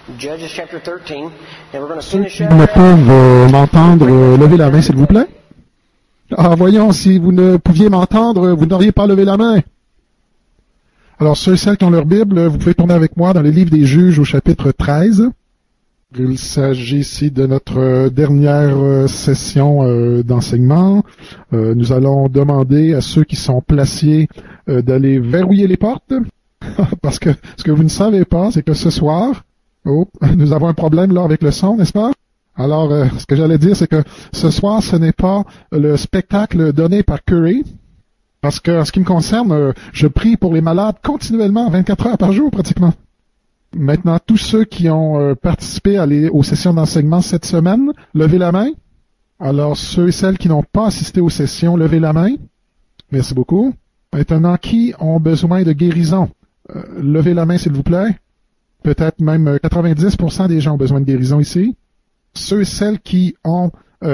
Judges chapter 13, and we're going to Ceux finish qui up. ne peuvent m'entendre, levez la main, s'il vous plaît. Ah, voyons, si vous ne pouviez m'entendre, vous n'auriez pas levé la main. Alors, ceux et celles qui ont leur Bible, vous pouvez tourner avec moi dans le livre des Juges au chapitre 13. Il s'agit ici de notre dernière session d'enseignement. Nous allons demander à ceux qui sont placés d'aller verrouiller les portes. Parce que ce que vous ne savez pas, c'est que ce soir, nous avons un problème là avec le son, n'est-ce pas? Alors, ce que j'allais dire, c'est que ce soir, ce n'est pas le spectacle donné par Curry, parce que, en ce qui me concerne, je prie pour les malades continuellement, 24 heures par jour pratiquement. Maintenant, tous ceux qui ont participé aux sessions d'enseignement cette semaine, levez la main. Alors, ceux et celles qui n'ont pas assisté aux sessions, levez la main. Merci beaucoup. Maintenant, qui ont besoin de guérison? Levez la main, s'il vous plaît. Peut-être même 90% des gens ont besoin de guérison ici. Ceux et celles qui ont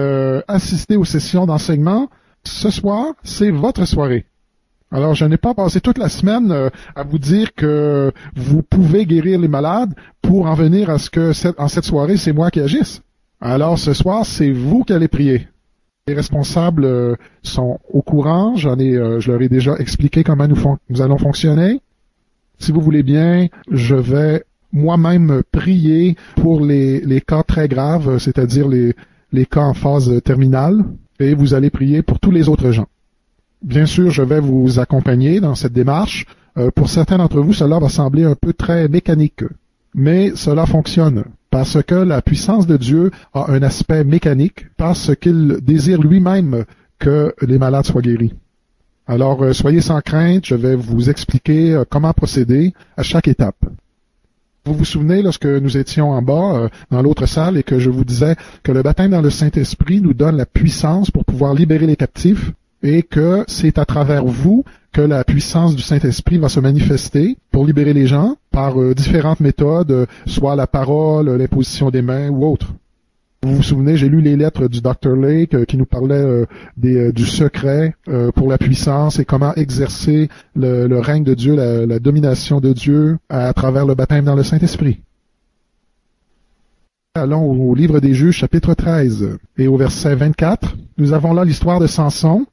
assisté aux sessions d'enseignement, ce soir, c'est votre soirée. Alors, je n'ai pas passé toute la semaine à vous dire que vous pouvez guérir les malades pour en venir à ce que en cette soirée, c'est moi qui agisse. Alors, ce soir, c'est vous qui allez prier. Les responsables sont au courant. Je leur ai déjà expliqué comment nous allons fonctionner. Si vous voulez bien, je vais moi-même prier pour les cas très graves, c'est-à-dire les cas en phase terminale, et vous allez prier pour tous les autres gens. Bien sûr, je vais vous accompagner dans cette démarche. Pour certains d'entre vous, cela va sembler un peu très mécanique, mais cela fonctionne parce que la puissance de Dieu a un aspect mécanique, parce qu'il désire lui-même que les malades soient guéris. Alors, soyez sans crainte, je vais vous expliquer comment procéder à chaque étape. Vous vous souvenez lorsque nous étions en bas, dans l'autre salle, et que je vous disais que le baptême dans le Saint-Esprit nous donne la puissance pour pouvoir libérer les captifs, et que c'est à travers vous que la puissance du Saint-Esprit va se manifester pour libérer les gens par différentes méthodes, soit la parole, l'imposition des mains ou autre. Vous vous souvenez, j'ai lu les lettres du Dr. Lake qui nous parlait du secret pour la puissance et comment exercer le règne de Dieu, la domination de Dieu à travers le baptême dans le Saint-Esprit. Allons au livre des Juges, chapitre 13, et au verset 24. Nous avons là l'histoire de Samson.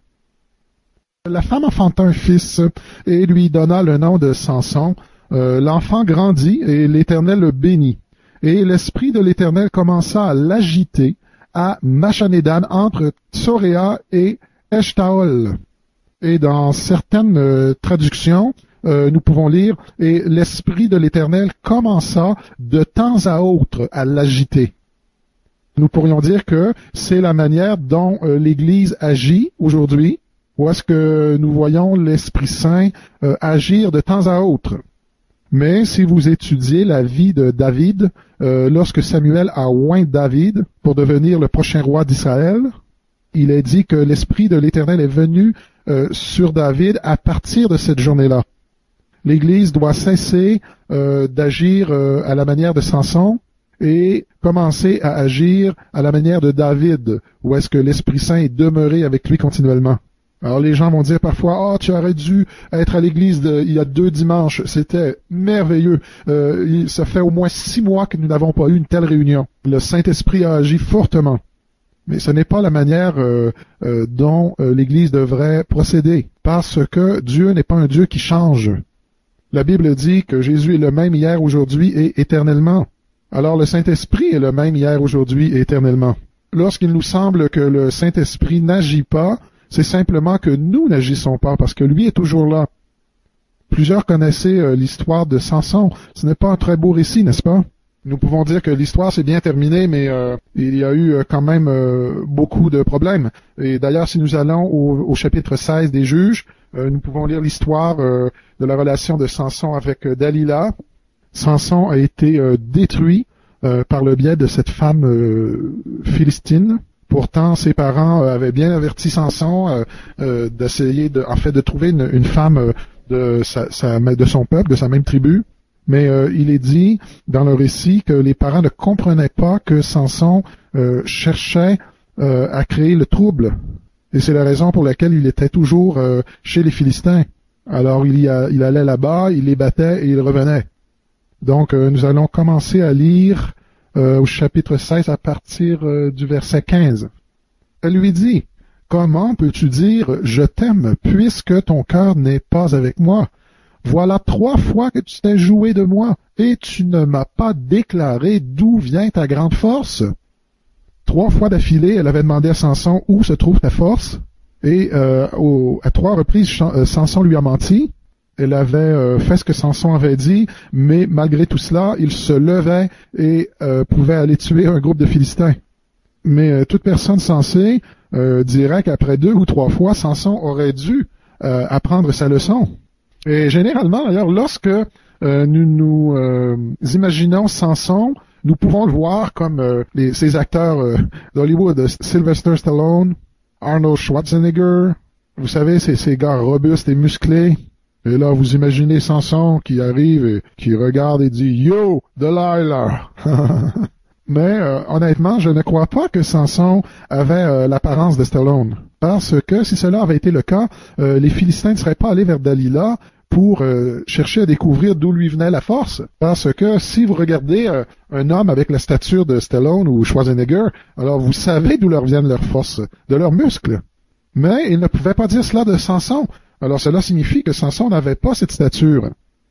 La femme enfanta un fils et lui donna le nom de Samson. L'enfant grandit et l'Éternel le bénit. Et l'Esprit de l'Éternel commença à l'agiter à Machanédan entre Tsoréa et Eshtaol. Et dans certaines traductions, nous pouvons lire « Et l'Esprit de l'Éternel commença de temps à autre à l'agiter ». Nous pourrions dire que c'est la manière dont l'Église agit aujourd'hui, ou est-ce que nous voyons l'Esprit Saint agir de temps à autre. Mais si vous étudiez la vie de David, lorsque Samuel a oint David pour devenir le prochain roi d'Israël, il est dit que l'Esprit de l'Éternel est venu sur David à partir de cette journée-là. L'Église doit cesser d'agir à la manière de Samson et commencer à agir à la manière de David, où est-ce que l'Esprit Saint est demeuré avec lui continuellement. Alors les gens vont dire parfois, « Ah, tu aurais dû être à l'église il y a 2 dimanches, c'était merveilleux. Ça fait au moins 6 mois que nous n'avons pas eu une telle réunion. Le Saint-Esprit a agi fortement. » Mais ce n'est pas la manière dont l'église devrait procéder, parce que Dieu n'est pas un Dieu qui change. La Bible dit que Jésus est le même hier, aujourd'hui et éternellement. Alors le Saint-Esprit est le même hier, aujourd'hui et éternellement. Lorsqu'il nous semble que le Saint-Esprit n'agit pas, c'est simplement que nous n'agissons pas, parce que lui est toujours là. Plusieurs connaissaient l'histoire de Samson. Ce n'est pas un très beau récit, n'est-ce pas? Nous pouvons dire que l'histoire s'est bien terminée, mais il y a eu quand même beaucoup de problèmes. Et d'ailleurs, si nous allons au chapitre 16 des Juges, nous pouvons lire l'histoire de la relation de Samson avec Dalila. Samson a été détruit par le biais de cette femme philistine. Pourtant, ses parents avaient bien averti Samson d'essayer de trouver une femme de son peuple, de sa même tribu. Mais il est dit dans le récit que les parents ne comprenaient pas que Samson cherchait à créer le trouble. Et c'est la raison pour laquelle il était toujours chez les Philistins. Alors il allait là-bas, il les battait et il revenait. Donc, nous allons commencer à lire au chapitre 16 à partir du verset 15. Elle lui dit, « Comment peux-tu dire « Je t'aime » puisque ton cœur n'est pas avec moi? Voilà 3 fois que tu t'es joué de moi, et tu ne m'as pas déclaré d'où vient ta grande force. » 3 fois d'affilée, elle avait demandé à Samson où se trouve ta force, et à 3 reprises, Samson lui a menti. Elle avait fait ce que Samson avait dit, mais malgré tout cela, il se levait et pouvait aller tuer un groupe de Philistins. Mais toute personne sensée dirait qu'après 2 ou 3 fois, Samson aurait dû apprendre sa leçon. Et généralement, d'ailleurs, lorsque nous imaginons Samson, nous pouvons le voir comme ces acteurs d'Hollywood, Sylvester Stallone, Arnold Schwarzenegger, vous savez, ces gars robustes et musclés. Et là, vous imaginez Samson qui arrive et qui regarde et dit « Yo, Delilah! » Mais honnêtement, je ne crois pas que Samson avait l'apparence de Stallone. Parce que si cela avait été le cas, les Philistins ne seraient pas allés vers Dalila pour chercher à découvrir d'où lui venait la force. Parce que si vous regardez un homme avec la stature de Stallone ou Schwarzenegger, alors vous savez d'où leur viennent leurs forces, de leurs muscles. Mais il ne pouvait pas dire cela de Samson. Alors cela signifie que Samson n'avait pas cette stature.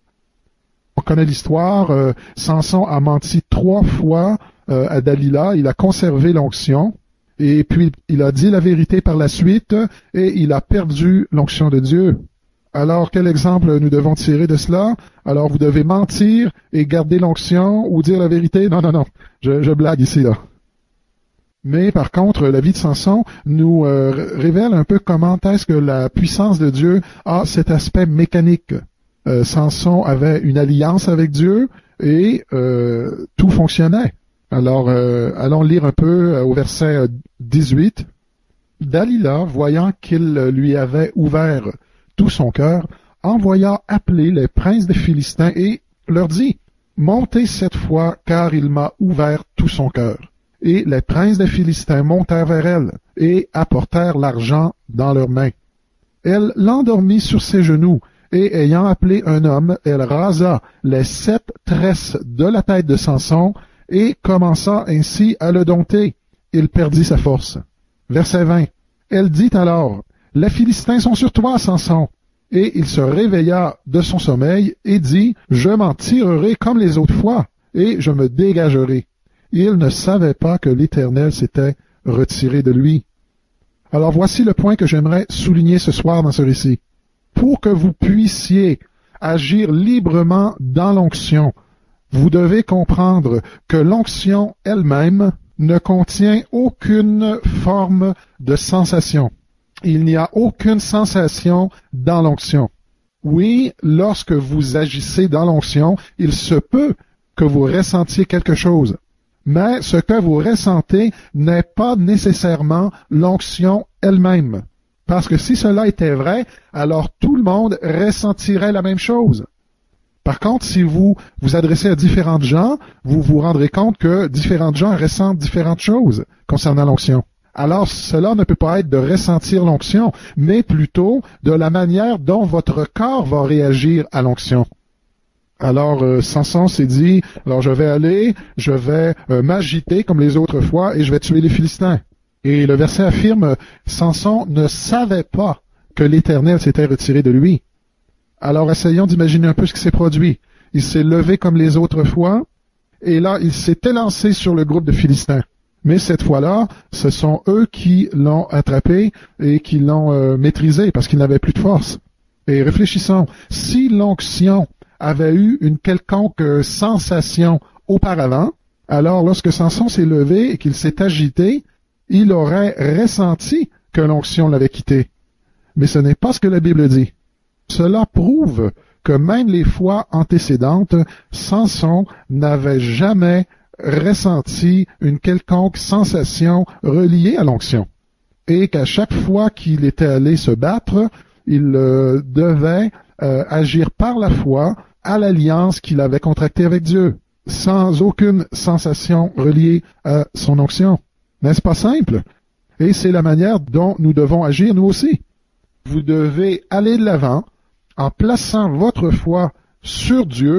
On connaît l'histoire, Samson a menti 3 fois à Dalila, il a conservé l'onction, et puis il a dit la vérité par la suite, et il a perdu l'onction de Dieu. Alors quel exemple nous devons tirer de cela? Alors vous devez mentir et garder l'onction ou dire la vérité? Non, je blague ici là. Mais par contre, la vie de Samson nous révèle un peu comment est-ce que la puissance de Dieu a cet aspect mécanique. Samson avait une alliance avec Dieu et tout fonctionnait. Alors, allons lire un peu au verset 18. Dalila, voyant qu'il lui avait ouvert tout son cœur, envoya appeler les princes des Philistins et leur dit, « Montez cette fois, car il m'a ouvert tout son cœur. » Et les princes des Philistins montèrent vers elle et apportèrent l'argent dans leurs mains. Elle l'endormit sur ses genoux, et ayant appelé un homme, elle rasa les 7 tresses de la tête de Samson, et commença ainsi à le dompter. Il perdit sa force. Verset 20. Elle dit alors, « Les Philistins sont sur toi, Samson. » Et il se réveilla de son sommeil et dit, « Je m'en tirerai comme les autres fois, et je me dégagerai. » Il ne savait pas que l'Éternel s'était retiré de lui. Alors voici le point que j'aimerais souligner ce soir dans ce récit. Pour que vous puissiez agir librement dans l'onction, vous devez comprendre que l'onction elle-même ne contient aucune forme de sensation. Il n'y a aucune sensation dans l'onction. Oui, lorsque vous agissez dans l'onction, il se peut que vous ressentiez quelque chose. Mais ce que vous ressentez n'est pas nécessairement l'onction elle-même. Parce que si cela était vrai, alors tout le monde ressentirait la même chose. Par contre, si vous vous adressez à différentes gens, vous vous rendrez compte que différentes gens ressentent différentes choses concernant l'onction. Alors, cela ne peut pas être de ressentir l'onction, mais plutôt de la manière dont votre corps va réagir à l'onction. Alors, Samson s'est dit, alors je vais m'agiter comme les autres fois et je vais tuer les Philistins. Et le verset affirme, Samson ne savait pas que l'Éternel s'était retiré de lui. Alors, essayons d'imaginer un peu ce qui s'est produit. Il s'est levé comme les autres fois, et là, il s'est élancé sur le groupe de Philistins. Mais cette fois-là, ce sont eux qui l'ont attrapé et qui l'ont maîtrisé parce qu'il n'avait plus de force. Et réfléchissons, si l'onction avait eu une quelconque sensation auparavant, alors lorsque Samson s'est levé et qu'il s'est agité, il aurait ressenti que l'onction l'avait quitté. Mais ce n'est pas ce que la Bible dit. Cela prouve que même les fois antécédentes, Samson n'avait jamais ressenti une quelconque sensation reliée à l'onction. Et qu'à chaque fois qu'il était allé se battre, il devait agir par la foi à l'alliance qu'il avait contractée avec Dieu, sans aucune sensation reliée à son onction. N'est-ce pas simple? Et c'est la manière dont nous devons agir nous aussi. Vous devez aller de l'avant en plaçant votre foi sur Dieu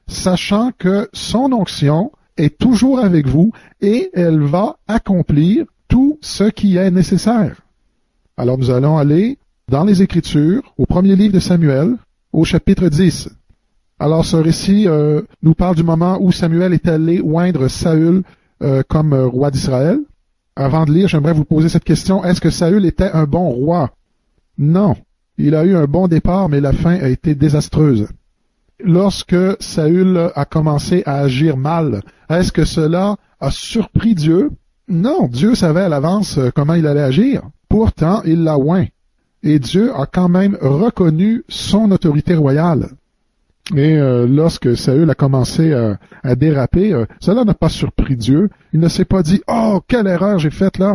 sachant que son onction est toujours avec vous et elle va accomplir tout ce qui est nécessaire. Alors nous allons aller dans les Écritures, au premier livre de Samuel, au chapitre 10. Alors ce récit nous parle du moment où Samuel est allé oindre Saül comme roi d'Israël. Avant de lire, j'aimerais vous poser cette question. Est-ce que Saül était un bon roi? Non. Il a eu un bon départ, mais la fin a été désastreuse. Lorsque Saül a commencé à agir mal, est-ce que cela a surpris Dieu? Non, Dieu savait à l'avance comment il allait agir. Pourtant, il l'a oint. Et Dieu a quand même reconnu son autorité royale. Et lorsque Saül a commencé à déraper, cela n'a pas surpris Dieu. Il ne s'est pas dit « Oh, quelle erreur j'ai faite là !»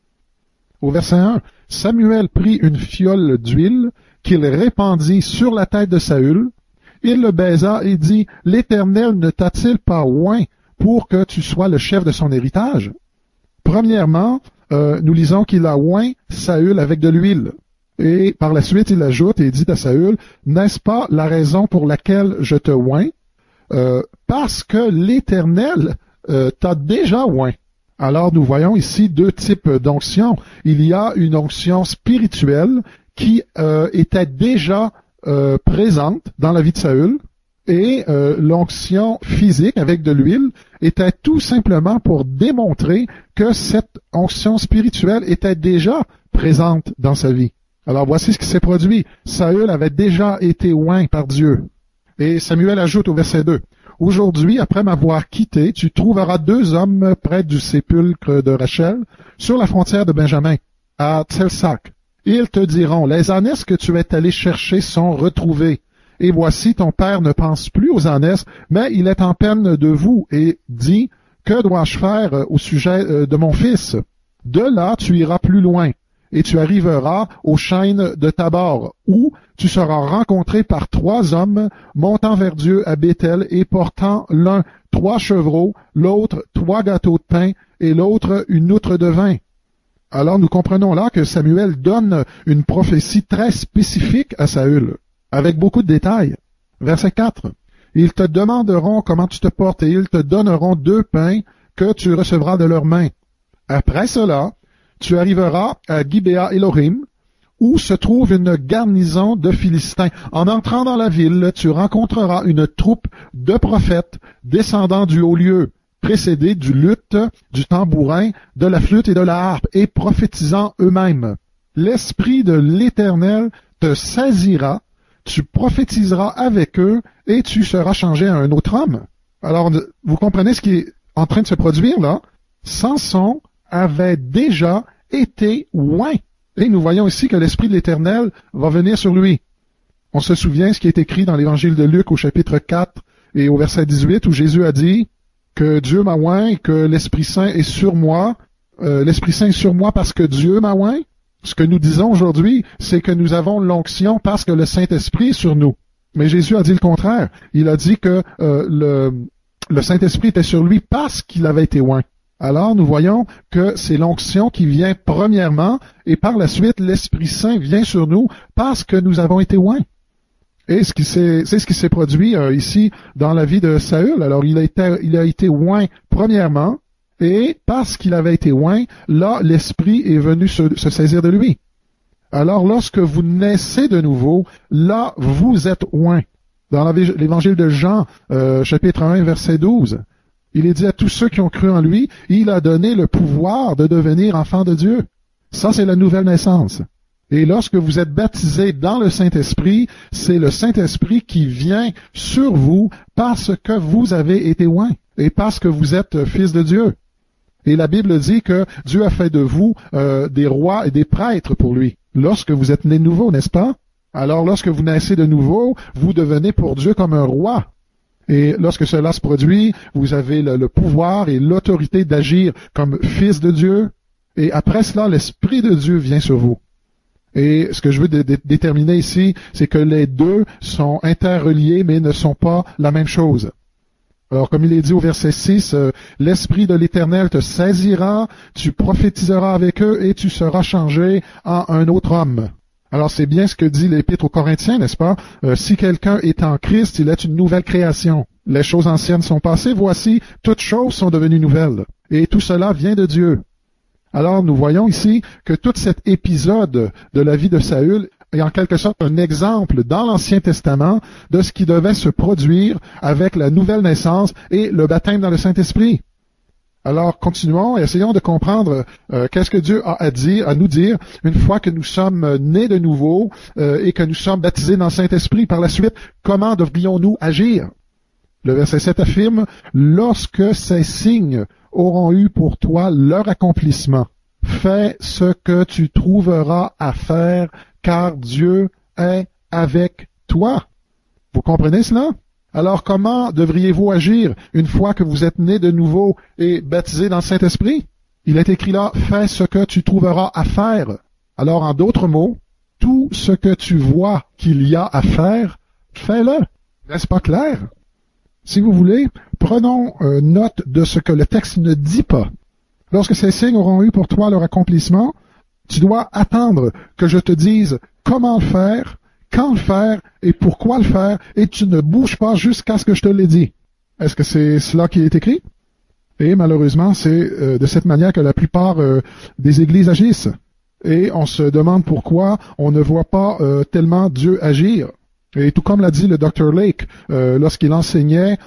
Au verset 1, Samuel prit une fiole d'huile qu'il répandit sur la tête de Saül. Il le baisa et dit « L'Éternel ne t'a-t-il pas oint pour que tu sois le chef de son héritage? » Premièrement, nous lisons qu'il a oint Saül avec de l'huile. Et par la suite, il ajoute et dit à Saül, « N'est-ce pas la raison pour laquelle je te oins? Parce que l'Éternel t'a déjà oint. » Alors nous voyons ici deux types d'onction. Il y a une onction spirituelle qui était déjà présente dans la vie de Saül, et l'onction physique avec de l'huile était tout simplement pour démontrer que cette onction spirituelle était déjà présente dans sa vie. Alors voici ce qui s'est produit. Saül avait déjà été oint par Dieu. Et Samuel ajoute au verset 2, « Aujourd'hui, après m'avoir quitté, tu trouveras 2 hommes près du sépulcre de Rachel, sur la frontière de Benjamin, à Tselsac. Ils te diront, les ânesses que tu es allé chercher sont retrouvées. Et voici, ton père ne pense plus aux ânesses, mais il est en peine de vous, et dit, que dois-je faire au sujet de mon fils? De là, tu iras plus loin. Et tu arriveras aux chênes de Tabor, où tu seras rencontré par 3 hommes montant vers Dieu à Béthel et portant l'un 3 chevreaux, l'autre 3 gâteaux de pain et l'autre une outre de vin. » Alors nous comprenons là que Samuel donne une prophétie très spécifique à Saül, avec beaucoup de détails. Verset 4. « Ils te demanderont comment tu te portes et ils te donneront 2 pains que tu recevras de leurs mains. Après cela, tu arriveras à Gibéa Elohim, où se trouve une garnison de Philistins. En entrant dans la ville, tu rencontreras une troupe de prophètes descendant du haut lieu, précédés du luth, du tambourin, de la flûte et de la harpe, et prophétisant eux-mêmes. L'Esprit de l'Éternel te saisira, tu prophétiseras avec eux, et tu seras changé à un autre homme. » Alors, vous comprenez ce qui est en train de se produire là? Samson avait déjà été oint. Et nous voyons ici que l'Esprit de l'Éternel va venir sur lui. On se souvient ce qui est écrit dans l'Évangile de Luc au chapitre 4 et au verset 18 où Jésus a dit que Dieu m'a oint, que l'Esprit Saint est sur moi. L'Esprit Saint est sur moi parce que Dieu m'a oint. Ce que nous disons aujourd'hui, c'est que nous avons l'onction parce que le Saint-Esprit est sur nous. Mais Jésus a dit le contraire. Il a dit que le Saint-Esprit était sur lui parce qu'il avait été oint. Alors, nous voyons que c'est l'onction qui vient premièrement, et par la suite, l'Esprit Saint vient sur nous parce que nous avons été oints. Et c'est ce qui s'est produit ici dans la vie de Saül. Alors, il a été oint premièrement, et parce qu'il avait été oint, là, l'Esprit est venu se saisir de lui. Alors, lorsque vous naissez de nouveau, là, vous êtes oint. Dans l'Évangile de Jean, chapitre 1, verset 12, il est dit à tous ceux qui ont cru en lui, il a donné le pouvoir de devenir enfants de Dieu. Ça, c'est la nouvelle naissance. Et lorsque vous êtes baptisés dans le Saint-Esprit, c'est le Saint-Esprit qui vient sur vous parce que vous avez été oints et parce que vous êtes fils de Dieu. Et la Bible dit que Dieu a fait de vous des rois et des prêtres pour lui. Lorsque vous êtes nés de nouveau, n'est-ce pas? Alors, lorsque vous naissez de nouveau, vous devenez pour Dieu comme un roi. Et lorsque cela se produit, vous avez le pouvoir et l'autorité d'agir comme fils de Dieu. Et après cela, l'Esprit de Dieu vient sur vous. Et ce que je veux déterminer ici, c'est que les deux sont interreliés, mais ne sont pas la même chose. Alors, comme il est dit au verset 6, l'Esprit de l'Éternel te saisira, tu prophétiseras avec eux et tu seras changé en un autre homme. Alors c'est bien ce que dit l'Épître aux Corinthiens, n'est-ce pas? Si quelqu'un est en Christ, il est une nouvelle création. Les choses anciennes sont passées, voici, toutes choses sont devenues nouvelles. Et tout cela vient de Dieu. Alors nous voyons ici que tout cet épisode de la vie de Saül est en quelque sorte un exemple dans l'Ancien Testament de ce qui devait se produire avec la nouvelle naissance et le baptême dans le Saint-Esprit. Alors, continuons et essayons de comprendre qu'est-ce que Dieu a à nous dire une fois que nous sommes nés de nouveau et que nous sommes baptisés dans le Saint-Esprit. Par la suite, comment devrions-nous agir? Le verset 7 affirme, « Lorsque ces signes auront eu pour toi leur accomplissement, fais ce que tu trouveras à faire, car Dieu est avec toi. » Vous comprenez cela? Alors comment devriez-vous agir une fois que vous êtes nés de nouveau et baptisés dans le Saint-Esprit? Il est écrit là, fais ce que tu trouveras à faire. Alors en d'autres mots, tout ce que tu vois qu'il y a à faire, fais-le. N'est-ce pas clair? Si vous voulez, prenons note de ce que le texte ne dit pas. Lorsque ces signes auront eu pour toi leur accomplissement, tu dois attendre que je te dise comment le faire, quand le faire et pourquoi le faire, et tu ne bouges pas jusqu'à ce que je te l'ai dit. Est-ce que c'est cela qui est écrit? Et malheureusement, c'est de cette manière que la plupart des églises agissent. Et on se demande pourquoi on ne voit pas tellement Dieu agir. Et tout comme l'a dit le Dr. Lake lorsqu'il enseignait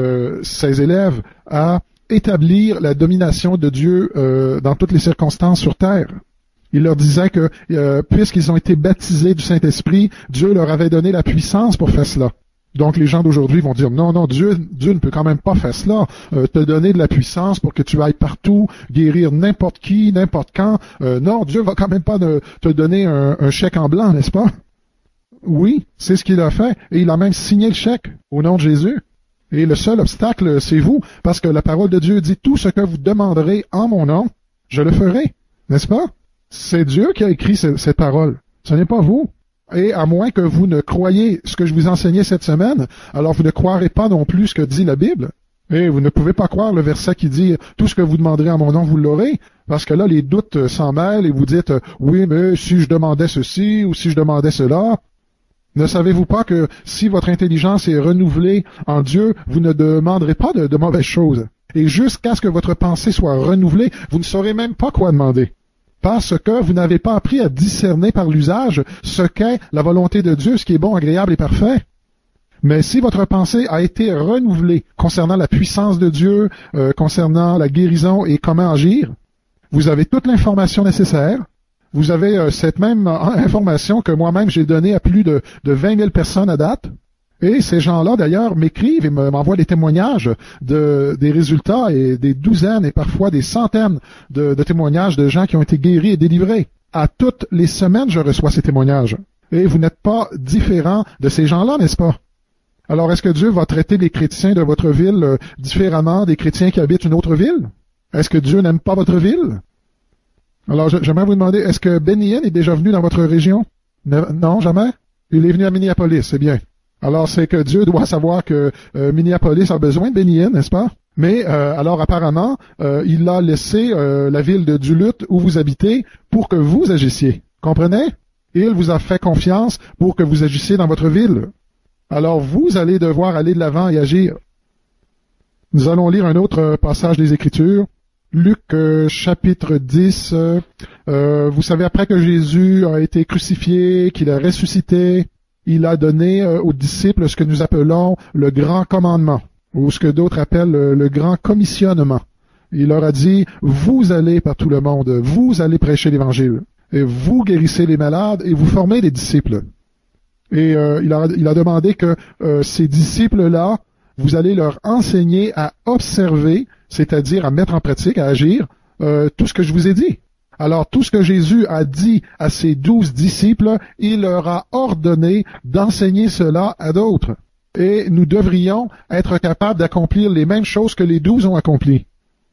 ses élèves à établir la domination de Dieu dans toutes les circonstances sur terre. Il leur disait que puisqu'ils ont été baptisés du Saint-Esprit, Dieu leur avait donné la puissance pour faire cela. Donc les gens d'aujourd'hui vont dire non, Dieu ne peut quand même pas faire cela, te donner de la puissance pour que tu ailles partout, guérir n'importe qui, n'importe quand. Non, Dieu va quand même pas te donner un chèque en blanc, n'est-ce pas? Oui, c'est ce qu'il a fait, et il a même signé le chèque au nom de Jésus. Et le seul obstacle, c'est vous, parce que la parole de Dieu dit tout ce que vous demanderez en mon nom, je le ferai, n'est-ce pas? C'est Dieu qui a écrit cette parole. Ce n'est pas vous. Et à moins que vous ne croyiez ce que je vous enseignais cette semaine, alors vous ne croirez pas non plus ce que dit la Bible. Et vous ne pouvez pas croire le verset qui dit « Tout ce que vous demanderez en mon nom, vous l'aurez », parce que là, les doutes s'en mêlent et vous dites « Oui, mais si je demandais ceci ou si je demandais cela », ne savez-vous pas que si votre intelligence est renouvelée en Dieu, vous ne demanderez pas de mauvaises choses. Et jusqu'à ce que votre pensée soit renouvelée, vous ne saurez même pas quoi demander. Parce que vous n'avez pas appris à discerner par l'usage ce qu'est la volonté de Dieu, ce qui est bon, agréable et parfait. Mais si votre pensée a été renouvelée concernant la puissance de Dieu, concernant la guérison et comment agir, vous avez toute l'information nécessaire. Vous avez cette même information que moi-même j'ai donnée à plus de 20 000 personnes à date. Et ces gens-là, d'ailleurs, m'écrivent et m'envoient des témoignages des résultats et des douzaines et parfois des centaines de témoignages de gens qui ont été guéris et délivrés. À toutes les semaines, je reçois ces témoignages. Et vous n'êtes pas différent de ces gens-là, n'est-ce pas? Alors, est-ce que Dieu va traiter les chrétiens de votre ville différemment des chrétiens qui habitent une autre ville? Est-ce que Dieu n'aime pas votre ville? Alors, j'aimerais vous demander, est-ce que Benny Hinn est déjà venu dans votre région? Non, jamais? Il est venu à Minneapolis, c'est bien. Alors, c'est que Dieu doit savoir que Minneapolis a besoin de Benny Hinn, n'est-ce pas? Mais, alors, apparemment, il a laissé la ville de Duluth, où vous habitez, pour que vous agissiez. Comprenez? Il vous a fait confiance pour que vous agissiez dans votre ville. Alors, vous allez devoir aller de l'avant et agir. Nous allons lire un autre passage des Écritures. Luc chapitre 10, vous savez, après que Jésus a été crucifié, qu'il a ressuscité, il a donné aux disciples ce que nous appelons le grand commandement, ou ce que d'autres appellent le grand commissionnement. Il leur a dit, vous allez par tout le monde, vous allez prêcher l'Évangile, et vous guérissez les malades, et vous formez des disciples. Et il a demandé que ces disciples-là, vous allez leur enseigner à observer, c'est-à-dire à mettre en pratique, à agir, tout ce que je vous ai dit. Alors, tout ce que Jésus a dit à ses 12 disciples, il leur a ordonné d'enseigner cela à d'autres. Et nous devrions être capables d'accomplir les mêmes choses que les 12 ont accomplies.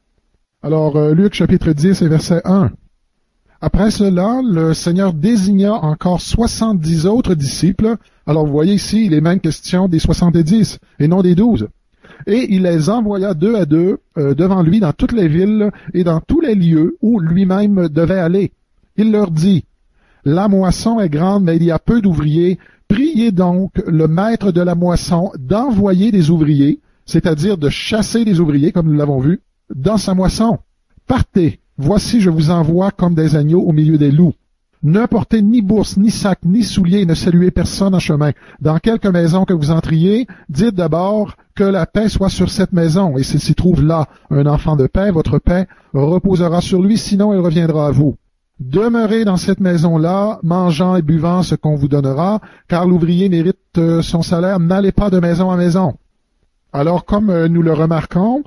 Alors, Luc chapitre 10 et verset 1. Après cela, le Seigneur désigna encore 70 autres disciples. Alors, vous voyez ici, il est même question des 70 et non des 12. Et il les envoya deux à deux devant lui dans toutes les villes et dans tous les lieux où lui-même devait aller. Il leur dit, La moisson est grande, mais il y a peu d'ouvriers. Priez donc le maître de la moisson d'envoyer des ouvriers, c'est-à-dire de chasser des ouvriers, comme nous l'avons vu, dans sa moisson. Partez, voici je vous envoie comme des agneaux au milieu des loups. Ne portez ni bourse, ni sac, ni souliers, et ne saluez personne en chemin. Dans quelque maison que vous entriez, dites d'abord que la paix soit sur cette maison, et s'il s'y trouve là un enfant de paix, votre paix reposera sur lui, sinon elle reviendra à vous. Demeurez dans cette maison-là, mangeant et buvant ce qu'on vous donnera, car l'ouvrier mérite son salaire, n'allez pas de maison en maison. Alors, comme nous le remarquons,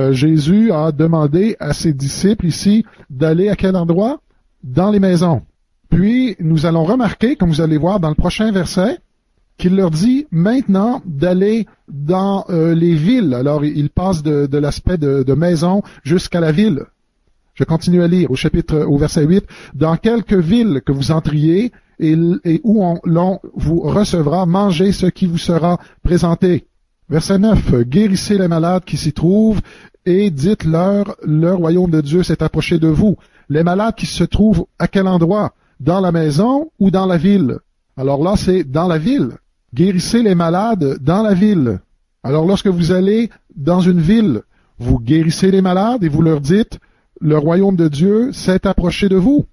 Jésus a demandé à ses disciples ici d'aller à quel endroit? Dans les maisons. Puis, nous allons remarquer, comme vous allez voir dans le prochain verset, qu'il leur dit maintenant d'aller dans les villes. Alors, il passe de l'aspect de maison jusqu'à la ville. Je continue à lire au verset 8. Dans quelques villes que vous entriez et où l'on vous recevra, mangez ce qui vous sera présenté. Verset 9. Guérissez les malades qui s'y trouvent et dites-leur, le royaume de Dieu s'est approché de vous. Les malades qui se trouvent à quel endroit? Dans la maison ou dans la ville? Alors là, c'est dans la ville. Guérissez les malades dans la ville. Alors lorsque vous allez dans une ville, vous guérissez les malades et vous leur dites, le royaume de Dieu s'est approché de vous.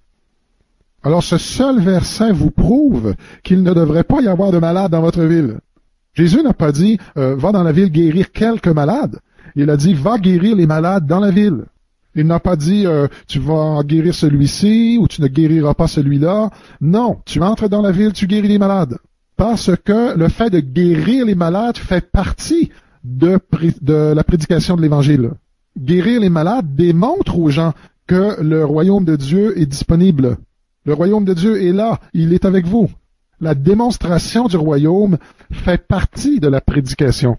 Alors ce seul verset vous prouve qu'il ne devrait pas y avoir de malades dans votre ville. Jésus n'a pas dit, va dans la ville guérir quelques malades. Il a dit, va guérir les malades dans la ville. Il n'a pas dit, tu vas guérir celui-ci ou tu ne guériras pas celui-là. Non, tu entres dans la ville, tu guéris les malades. Parce que le fait de guérir les malades fait partie de la prédication de l'Évangile. Guérir les malades démontre aux gens que le royaume de Dieu est disponible. Le royaume de Dieu est là, il est avec vous. La démonstration du royaume fait partie de la prédication.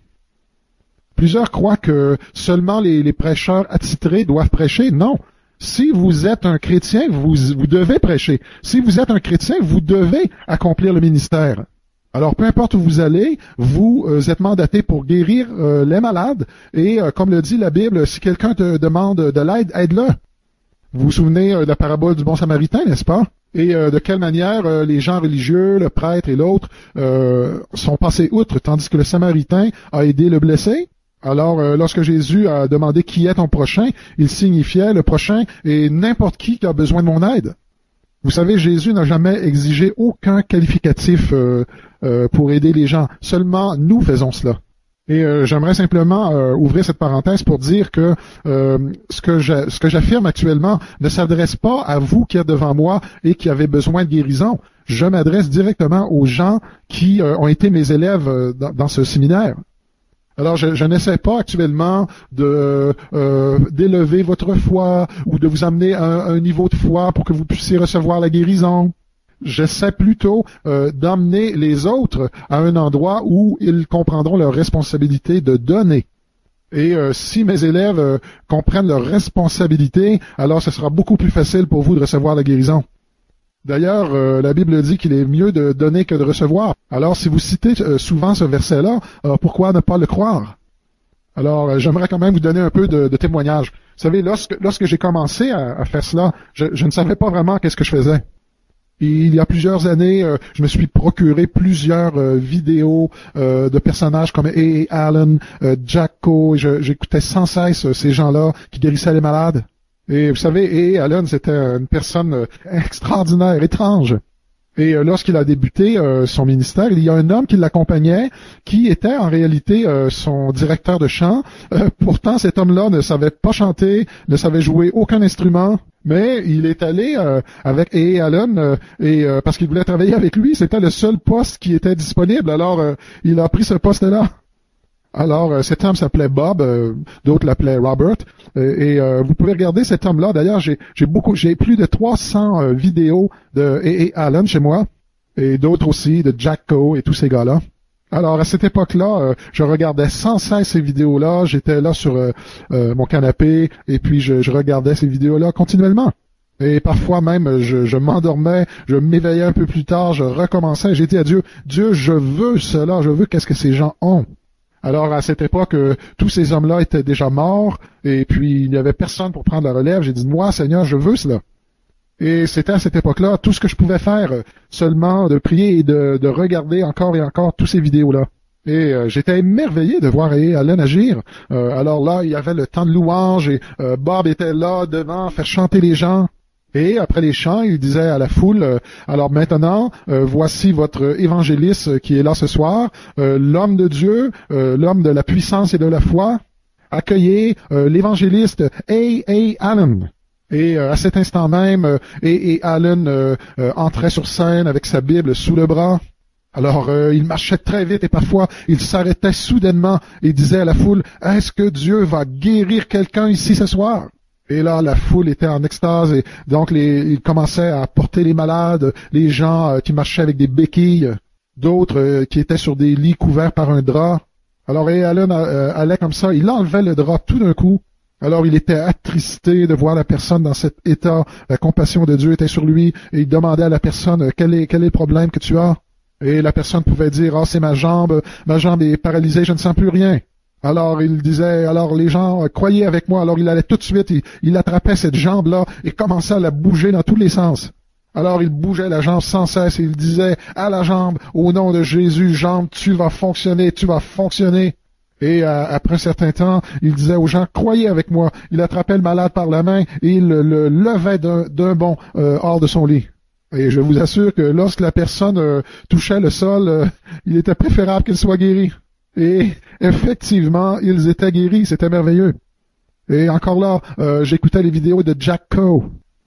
Plusieurs croient que seulement les prêcheurs attitrés doivent prêcher. Non. Si vous êtes un chrétien, vous devez prêcher. Si vous êtes un chrétien, vous devez accomplir le ministère. Alors, peu importe où vous allez, vous êtes mandaté pour guérir les malades. Et comme le dit la Bible, si quelqu'un te demande de l'aide, aide-le. Vous vous souvenez de la parabole du bon samaritain, n'est-ce pas? Et de quelle manière les gens religieux, le prêtre et l'autre, sont passés outre, tandis que le samaritain a aidé le blessé? Alors, lorsque Jésus a demandé qui est ton prochain, il signifiait le prochain et n'importe qui a besoin de mon aide. Vous savez, Jésus n'a jamais exigé aucun qualificatif pour aider les gens. Seulement, nous faisons cela. Et j'aimerais simplement ouvrir cette parenthèse pour dire que ce que j'affirme actuellement ne s'adresse pas à vous qui êtes devant moi et qui avez besoin de guérison. Je m'adresse directement aux gens qui ont été mes élèves dans ce séminaire. Alors, je n'essaie pas actuellement d'élever votre foi ou de vous amener à un niveau de foi pour que vous puissiez recevoir la guérison. J'essaie plutôt d'emmener les autres à un endroit où ils comprendront leur responsabilité de donner. Et si mes élèves comprennent leur responsabilité, alors ce sera beaucoup plus facile pour vous de recevoir la guérison. D'ailleurs, la Bible dit qu'il est mieux de donner que de recevoir. Alors, si vous citez souvent ce verset-là, pourquoi ne pas le croire? Alors, j'aimerais quand même vous donner un peu de témoignage. Vous savez, lorsque j'ai commencé à faire cela, je ne savais pas vraiment qu'est-ce que je faisais. Il y a plusieurs années, je me suis procuré plusieurs vidéos de personnages comme A.A. Allen, Jacko. J'écoutais sans cesse ces gens-là qui guérissaient les malades. Et vous savez, A.A. Allen, c'était une personne extraordinaire, étrange. Et lorsqu'il a débuté son ministère, il y a un homme qui l'accompagnait, qui était en réalité son directeur de chant. Pourtant, cet homme-là ne savait pas chanter, ne savait jouer aucun instrument, mais il est allé avec A.A. Allen parce qu'il voulait travailler avec lui. C'était le seul poste qui était disponible. Alors, il a pris ce poste-là. Alors, cet homme s'appelait Bob, d'autres l'appelaient Robert, et vous pouvez regarder cet homme-là. D'ailleurs, j'ai plus de 300 vidéos de A.A. Allen chez moi, et d'autres aussi, de Jacko et tous ces gars-là. Alors, à cette époque-là, je regardais sans cesse ces vidéos-là, j'étais là sur mon canapé, et puis je regardais ces vidéos-là continuellement. Et parfois même, je m'endormais, je m'éveillais un peu plus tard, je recommençais, j'ai dit à Dieu, Dieu, je veux cela, je veux qu'est-ce que ces gens ont. Alors, à cette époque, tous ces hommes-là étaient déjà morts, et puis il n'y avait personne pour prendre la relève. J'ai dit, moi, Seigneur, je veux cela. Et c'était à cette époque-là tout ce que je pouvais faire, seulement de prier et de regarder encore et encore tous ces vidéos-là. Et j'étais émerveillé de voir Allen agir. Alors là, il y avait le temps de louange et Bob était là devant faire chanter les gens. Et après les chants, il disait à la foule, alors maintenant, voici votre évangéliste qui est là ce soir, l'homme de Dieu, l'homme de la puissance et de la foi. Accueillez l'évangéliste A. Allen. Et à cet instant même, Allen entrait sur scène avec sa Bible sous le bras. Alors, il marchait très vite et parfois, il s'arrêtait soudainement et disait à la foule, « Est-ce que Dieu va guérir quelqu'un ici ce soir? » Et là, la foule était en extase et donc il commençait à porter les malades, les gens qui marchaient avec des béquilles, d'autres qui étaient sur des lits couverts par un drap. Alors, Allen allait comme ça, il enlevait le drap tout d'un coup. Alors, il était attristé de voir la personne dans cet état. La compassion de Dieu était sur lui et il demandait à la personne, quel est le problème que tu as? Et la personne pouvait dire, c'est ma jambe est paralysée, je ne sens plus rien. Alors il disait, alors les gens croyaient avec moi, alors il allait tout de suite, il attrapait cette jambe-là et commençait à la bouger dans tous les sens. Alors il bougeait la jambe sans cesse et il disait à la jambe, au nom de Jésus, jambe, tu vas fonctionner, tu vas fonctionner. Et après un certain temps, il disait aux gens, croyez avec moi. Il attrapait le malade par la main et il le levait d'un bond hors de son lit. Et je vous assure que lorsque la personne touchait le sol, il était préférable qu'elle soit guérie. Et effectivement, ils étaient guéris, c'était merveilleux. Et encore là, j'écoutais les vidéos de Jack Coe.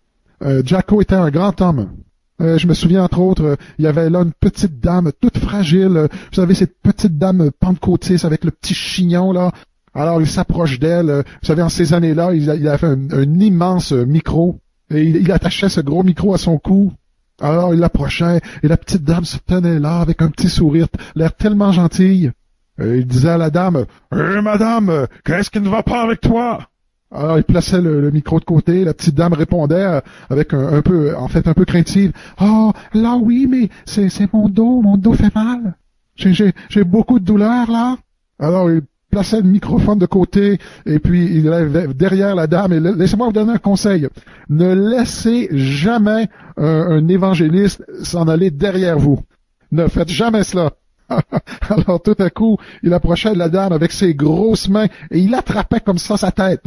Jack Coe était un grand homme. Je me souviens entre autres, il y avait là une petite dame toute fragile. Vous savez, cette petite dame pentecôtiste avec le petit chignon là. Alors il s'approche d'elle. Vous savez, en ces années-là, il avait un immense micro. Et il attachait ce gros micro à son cou. Alors il l'approchait et la petite dame se tenait là avec un petit sourire, l'air tellement gentille. Et il disait à la dame, « madame, qu'est-ce qui ne va pas avec toi? » Alors il plaçait le micro de côté, la petite dame répondait avec un peu craintive, « Oh, là oui, mais c'est mon dos fait mal. J'ai beaucoup de douleur là. » Alors il plaçait le microphone de côté et puis il allait derrière la dame et laissez-moi vous donner un conseil. Ne laissez jamais un évangéliste s'en aller derrière vous. Ne faites jamais cela. Alors tout à coup, il approchait de la dame avec ses grosses mains et il attrapait comme ça sa tête.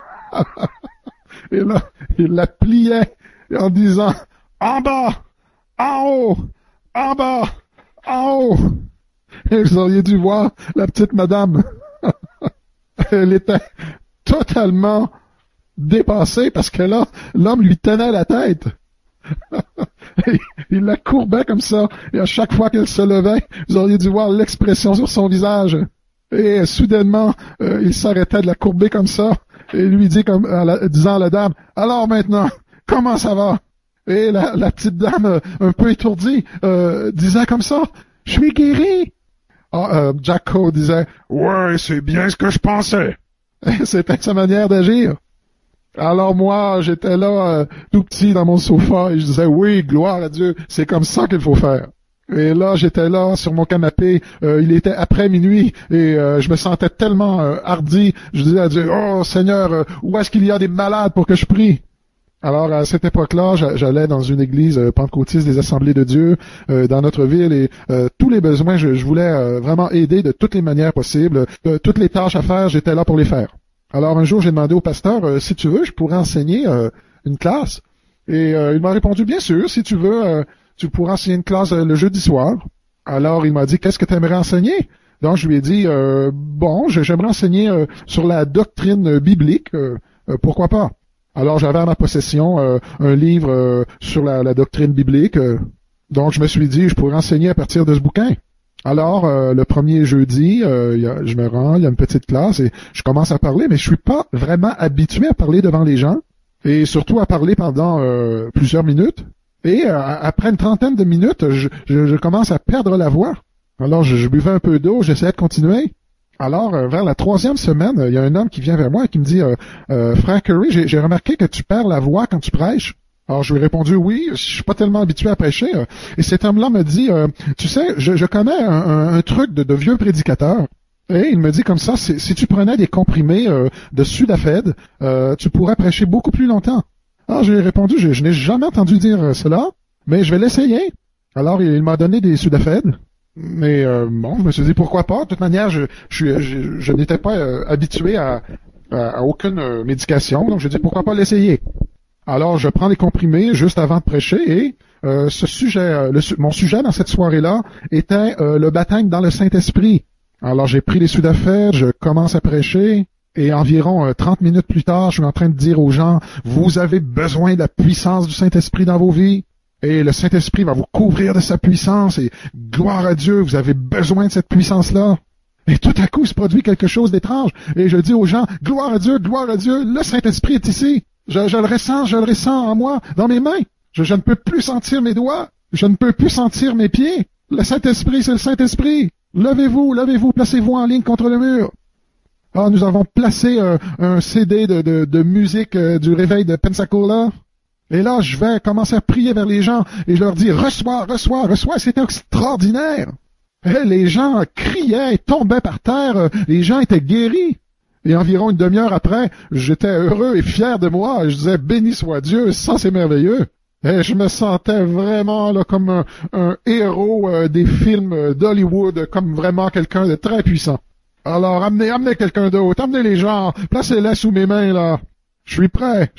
Et là, il la pliait en disant « En bas! En haut! En bas! En haut! » Et vous auriez dû voir la petite madame. Elle était totalement dépassée parce que là, l'homme lui tenait la tête. Il la courbait comme ça, et à chaque fois qu'elle se levait, vous auriez dû voir l'expression sur son visage. Et soudainement, il s'arrêtait de la courber comme ça, et lui dit disant à la dame, « Alors maintenant, comment ça va? » Et la petite dame, un peu étourdie, disait comme ça, « Je suis guéri. » Jack Coe disait, « Ouais, c'est bien ce que je pensais. » C'était sa manière d'agir. Alors moi, j'étais là, tout petit dans mon sofa, et je disais, oui, gloire à Dieu, c'est comme ça qu'il faut faire. Et là, j'étais là, sur mon canapé, il était après minuit, et je me sentais tellement hardi, je disais à Dieu, oh Seigneur, où est-ce qu'il y a des malades pour que je prie? Alors, à cette époque-là, j'allais dans une église pentecôtiste des Assemblées de Dieu dans notre ville, et tous les besoins, je voulais vraiment aider de toutes les manières possibles. Toutes les tâches à faire, j'étais là pour les faire. Alors un jour, j'ai demandé au pasteur, si tu veux, je pourrais enseigner une classe. Et il m'a répondu, bien sûr, si tu veux, tu pourras enseigner une classe le jeudi soir. Alors il m'a dit, qu'est-ce que tu aimerais enseigner? Donc je lui ai dit, j'aimerais enseigner sur la doctrine biblique, pourquoi pas? Alors j'avais à ma possession un livre sur la doctrine biblique, donc je me suis dit, je pourrais enseigner à partir de ce bouquin. Alors, le premier jeudi, je me rends, il y a une petite classe et je commence à parler, mais je suis pas vraiment habitué à parler devant les gens et surtout à parler pendant plusieurs minutes. Et après une trentaine de minutes, je commence à perdre la voix. Alors, je buvais un peu d'eau, j'essayais de continuer. Alors, vers la 3e semaine, il y a un homme qui vient vers moi et qui me dit Frère Curry, j'ai remarqué que tu perds la voix quand tu prêches. Alors, je lui ai répondu, oui, je suis pas tellement habitué à prêcher. Et cet homme-là me dit, tu sais, je connais un truc de vieux prédicateurs. Et il me dit comme ça, si tu prenais des comprimés de Sudafed, tu pourrais prêcher beaucoup plus longtemps. Ah, j'ai répondu, je n'ai jamais entendu dire cela, mais je vais l'essayer. Alors, il m'a donné des Sudafed. Mais bon, je me suis dit pourquoi pas. De toute manière, je n'étais pas habitué à aucune médication, donc je dis pourquoi pas l'essayer. Alors, je prends les comprimés juste avant de prêcher et mon sujet dans cette soirée-là était le baptême dans le Saint-Esprit. Alors, j'ai pris les Sudafed, je commence à prêcher et environ 30 minutes plus tard, je suis en train de dire aux gens, vous avez besoin de la puissance du Saint-Esprit dans vos vies. Et le Saint-Esprit va vous couvrir de sa puissance et gloire à Dieu, vous avez besoin de cette puissance-là. Et tout à coup, il se produit quelque chose d'étrange. Et je dis aux gens, gloire à Dieu, le Saint-Esprit est ici. Je le ressens en moi, dans mes mains. Je ne peux plus sentir mes doigts. Je ne peux plus sentir mes pieds. Le Saint-Esprit, c'est le Saint-Esprit. Levez-vous, placez-vous en ligne contre le mur. Ah, nous avons placé un CD de musique du réveil de Pensacola. Et là, je vais commencer à prier vers les gens et je leur dis, reçois. C'était extraordinaire. Et les gens criaient, tombaient par terre, les gens étaient guéris. Et environ une demi-heure après, j'étais heureux et fier de moi. Je disais, béni soit Dieu, ça c'est merveilleux. Et je me sentais vraiment là comme un héros des films d'Hollywood, comme vraiment quelqu'un de très puissant. Alors, amenez quelqu'un d'autre, amenez les gens, placez-les sous mes mains là. Je suis prêt.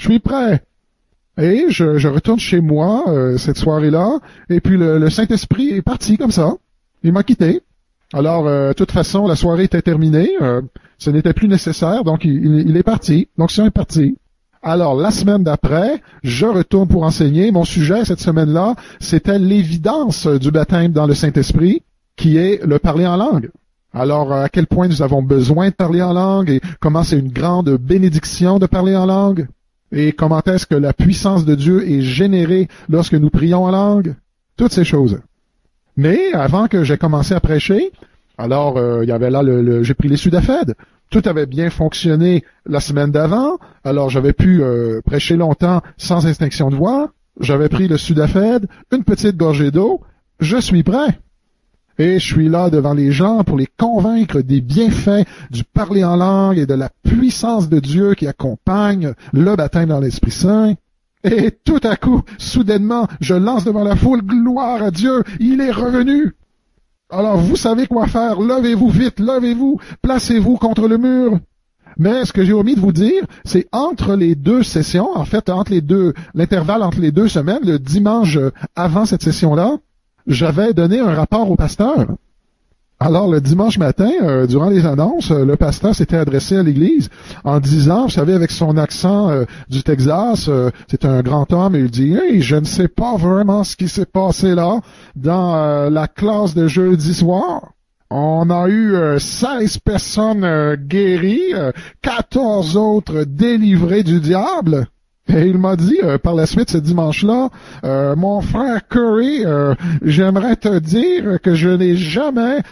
Et je retourne chez moi cette soirée-là, et puis le Saint-Esprit est parti comme ça. Il m'a quitté. Alors, de toute façon, la soirée était terminée. Ce n'était plus nécessaire, donc il est parti. Donc, c'est parti. Alors, la semaine d'après, je retourne pour enseigner. Mon sujet cette semaine-là, c'était l'évidence du baptême dans le Saint-Esprit, qui est le parler en langue. Alors, à quel point nous avons besoin de parler en langue, et comment c'est une grande bénédiction de parler en langue. Et comment est-ce que la puissance de Dieu est générée lorsque nous prions en langue? Toutes ces choses. Mais avant que j'ai commencé à prêcher, alors il y avait là j'ai pris les Sudafed. Tout avait bien fonctionné la semaine d'avant, alors j'avais pu prêcher longtemps sans extinction de voix. J'avais pris le Sudafed, une petite gorgée d'eau, je suis prêt. Et je suis là devant les gens pour les convaincre des bienfaits du parler en langue et de la puissance de Dieu qui accompagne le baptême dans l'Esprit Saint. Et tout à coup, soudainement, je lance devant la foule, gloire à Dieu, il est revenu. Alors vous savez quoi faire, levez-vous vite, placez-vous contre le mur. Mais ce que j'ai omis de vous dire, c'est entre les deux sessions, en fait, l'intervalle entre les 2 semaines, le dimanche avant cette session-là, j'avais donné un rapport au pasteur. Alors, le dimanche matin, durant les annonces, le pasteur s'était adressé à l'Église en disant, vous savez, avec son accent du Texas, c'est un grand homme, et il dit, « Hey, je ne sais pas vraiment ce qui s'est passé là dans la classe de jeudi soir. On a eu 16 personnes guéries, 14 autres délivrées du diable. » Et il m'a dit par la suite ce dimanche-là, mon frère Curry, j'aimerais te dire que je n'ai jamais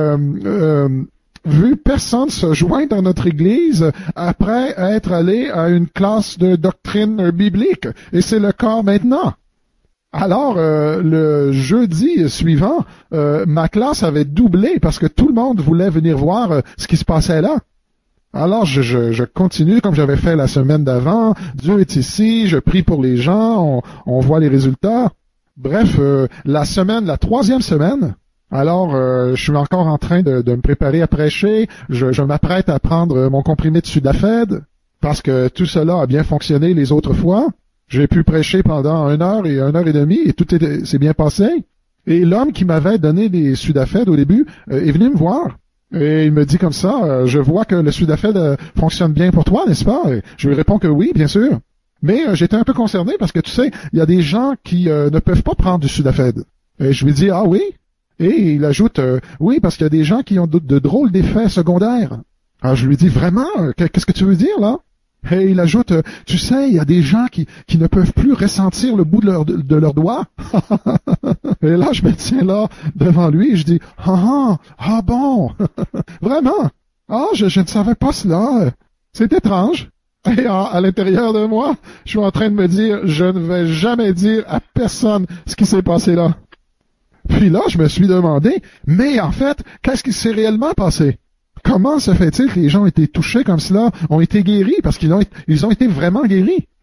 vu personne se joindre à notre Église après être allé à une classe de doctrine biblique. Et c'est le cas maintenant. Alors, le jeudi suivant, ma classe avait doublé parce que tout le monde voulait venir voir ce qui se passait là. Alors, je continue comme j'avais fait la semaine d'avant. Dieu est ici, je prie pour les gens, on voit les résultats. Bref, la 3e semaine, alors je suis encore en train de me préparer à prêcher. Je m'apprête à prendre mon comprimé de Sudafed parce que tout cela a bien fonctionné les autres fois. J'ai pu prêcher pendant 1 heure et 1 heure et demie et tout s'est bien passé. Et l'homme qui m'avait donné les Sudafed au début est venu me voir. Et il me dit comme ça, je vois que le Sudafed fonctionne bien pour toi, n'est-ce pas? Et je lui réponds que oui, bien sûr. Mais j'étais un peu concerné parce que tu sais, il y a des gens qui ne peuvent pas prendre du Sudafed. Et je lui dis, ah oui? Et il ajoute, oui, parce qu'il y a des gens qui ont de drôles d'effets secondaires. Alors je lui dis, vraiment? Qu'est-ce que tu veux dire là? Et il ajoute, tu sais, il y a des gens qui ne peuvent plus ressentir le bout de leurs doigts. Et là, je me tiens là devant lui et je dis, ah bon, vraiment? Ah, je ne savais pas cela. C'est étrange. Et à l'intérieur de moi, je suis en train de me dire, je ne vais jamais dire à personne ce qui s'est passé là. Puis là, je me suis demandé, mais en fait, qu'est-ce qui s'est réellement passé? Comment se fait-il que les gens ont été touchés comme cela, ont été guéris, parce qu'ils ont été vraiment guéris?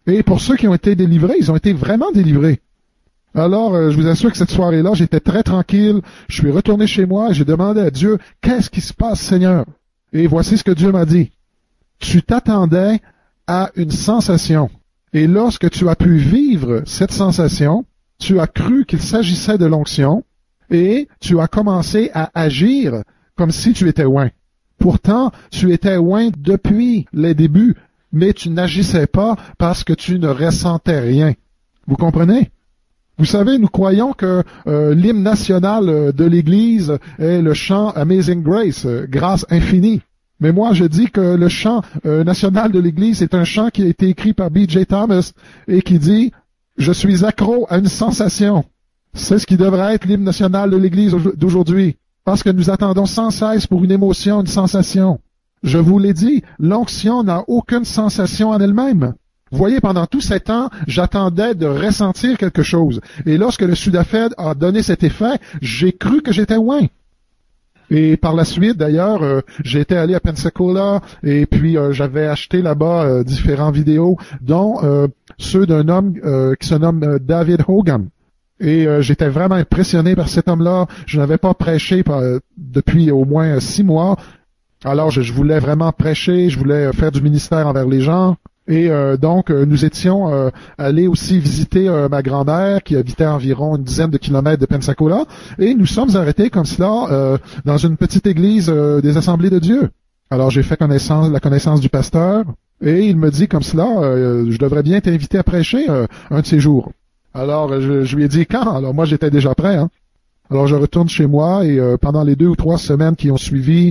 Et pour ceux qui ont été délivrés, ils ont été vraiment délivrés. Alors, je vous assure que cette soirée-là, j'étais très tranquille. Je suis retourné chez moi et j'ai demandé à Dieu, qu'est-ce qui se passe, Seigneur? Et voici ce que Dieu m'a dit. Tu t'attendais à une sensation. Et lorsque tu as pu vivre cette sensation, tu as cru qu'il s'agissait de l'onction et tu as commencé à agir comme si tu étais oint. Pourtant, tu étais oint depuis les débuts, mais tu n'agissais pas parce que tu ne ressentais rien. Vous comprenez? Vous savez, nous croyons que l'hymne national de l'Église est le chant Amazing Grace, grâce infinie. Mais moi, je dis que le chant national de l'Église est un chant qui a été écrit par B.J. Thomas et qui dit « Je suis accro à une sensation ». C'est ce qui devrait être l'hymne national de l'Église d'aujourd'hui, parce que nous attendons sans cesse pour une émotion, une sensation. Je vous l'ai dit, l'onction n'a aucune sensation en elle-même. Vous voyez, pendant tout ce temps, j'attendais de ressentir quelque chose. Et lorsque le Sudafed a donné cet effet, j'ai cru que j'étais oint. Et par la suite, d'ailleurs, j'étais allé à Pensacola et puis j'avais acheté là-bas différentes vidéos, dont ceux d'un homme qui se nomme David Hogan. Et j'étais vraiment impressionné par cet homme-là. Je n'avais pas prêché depuis au moins 6 mois. Alors je voulais vraiment prêcher, je voulais faire du ministère envers les gens. Et donc, nous étions allés aussi visiter ma grand-mère qui habitait à environ une dizaine de kilomètres de Pensacola. Et nous sommes arrêtés comme cela dans une petite église des Assemblées de Dieu. Alors, j'ai fait la connaissance du pasteur. Et il me dit comme cela, je devrais bien t'inviter à prêcher un de ces jours. Alors, je lui ai dit quand? Alors, moi, j'étais déjà prêt. Hein? Alors, je retourne chez moi et pendant les 2 ou 3 semaines qui ont suivi,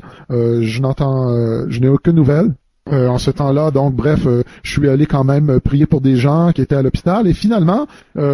je n'ai aucune nouvelle. En ce temps-là, donc bref, je suis allé quand même prier pour des gens qui étaient à l'hôpital et finalement,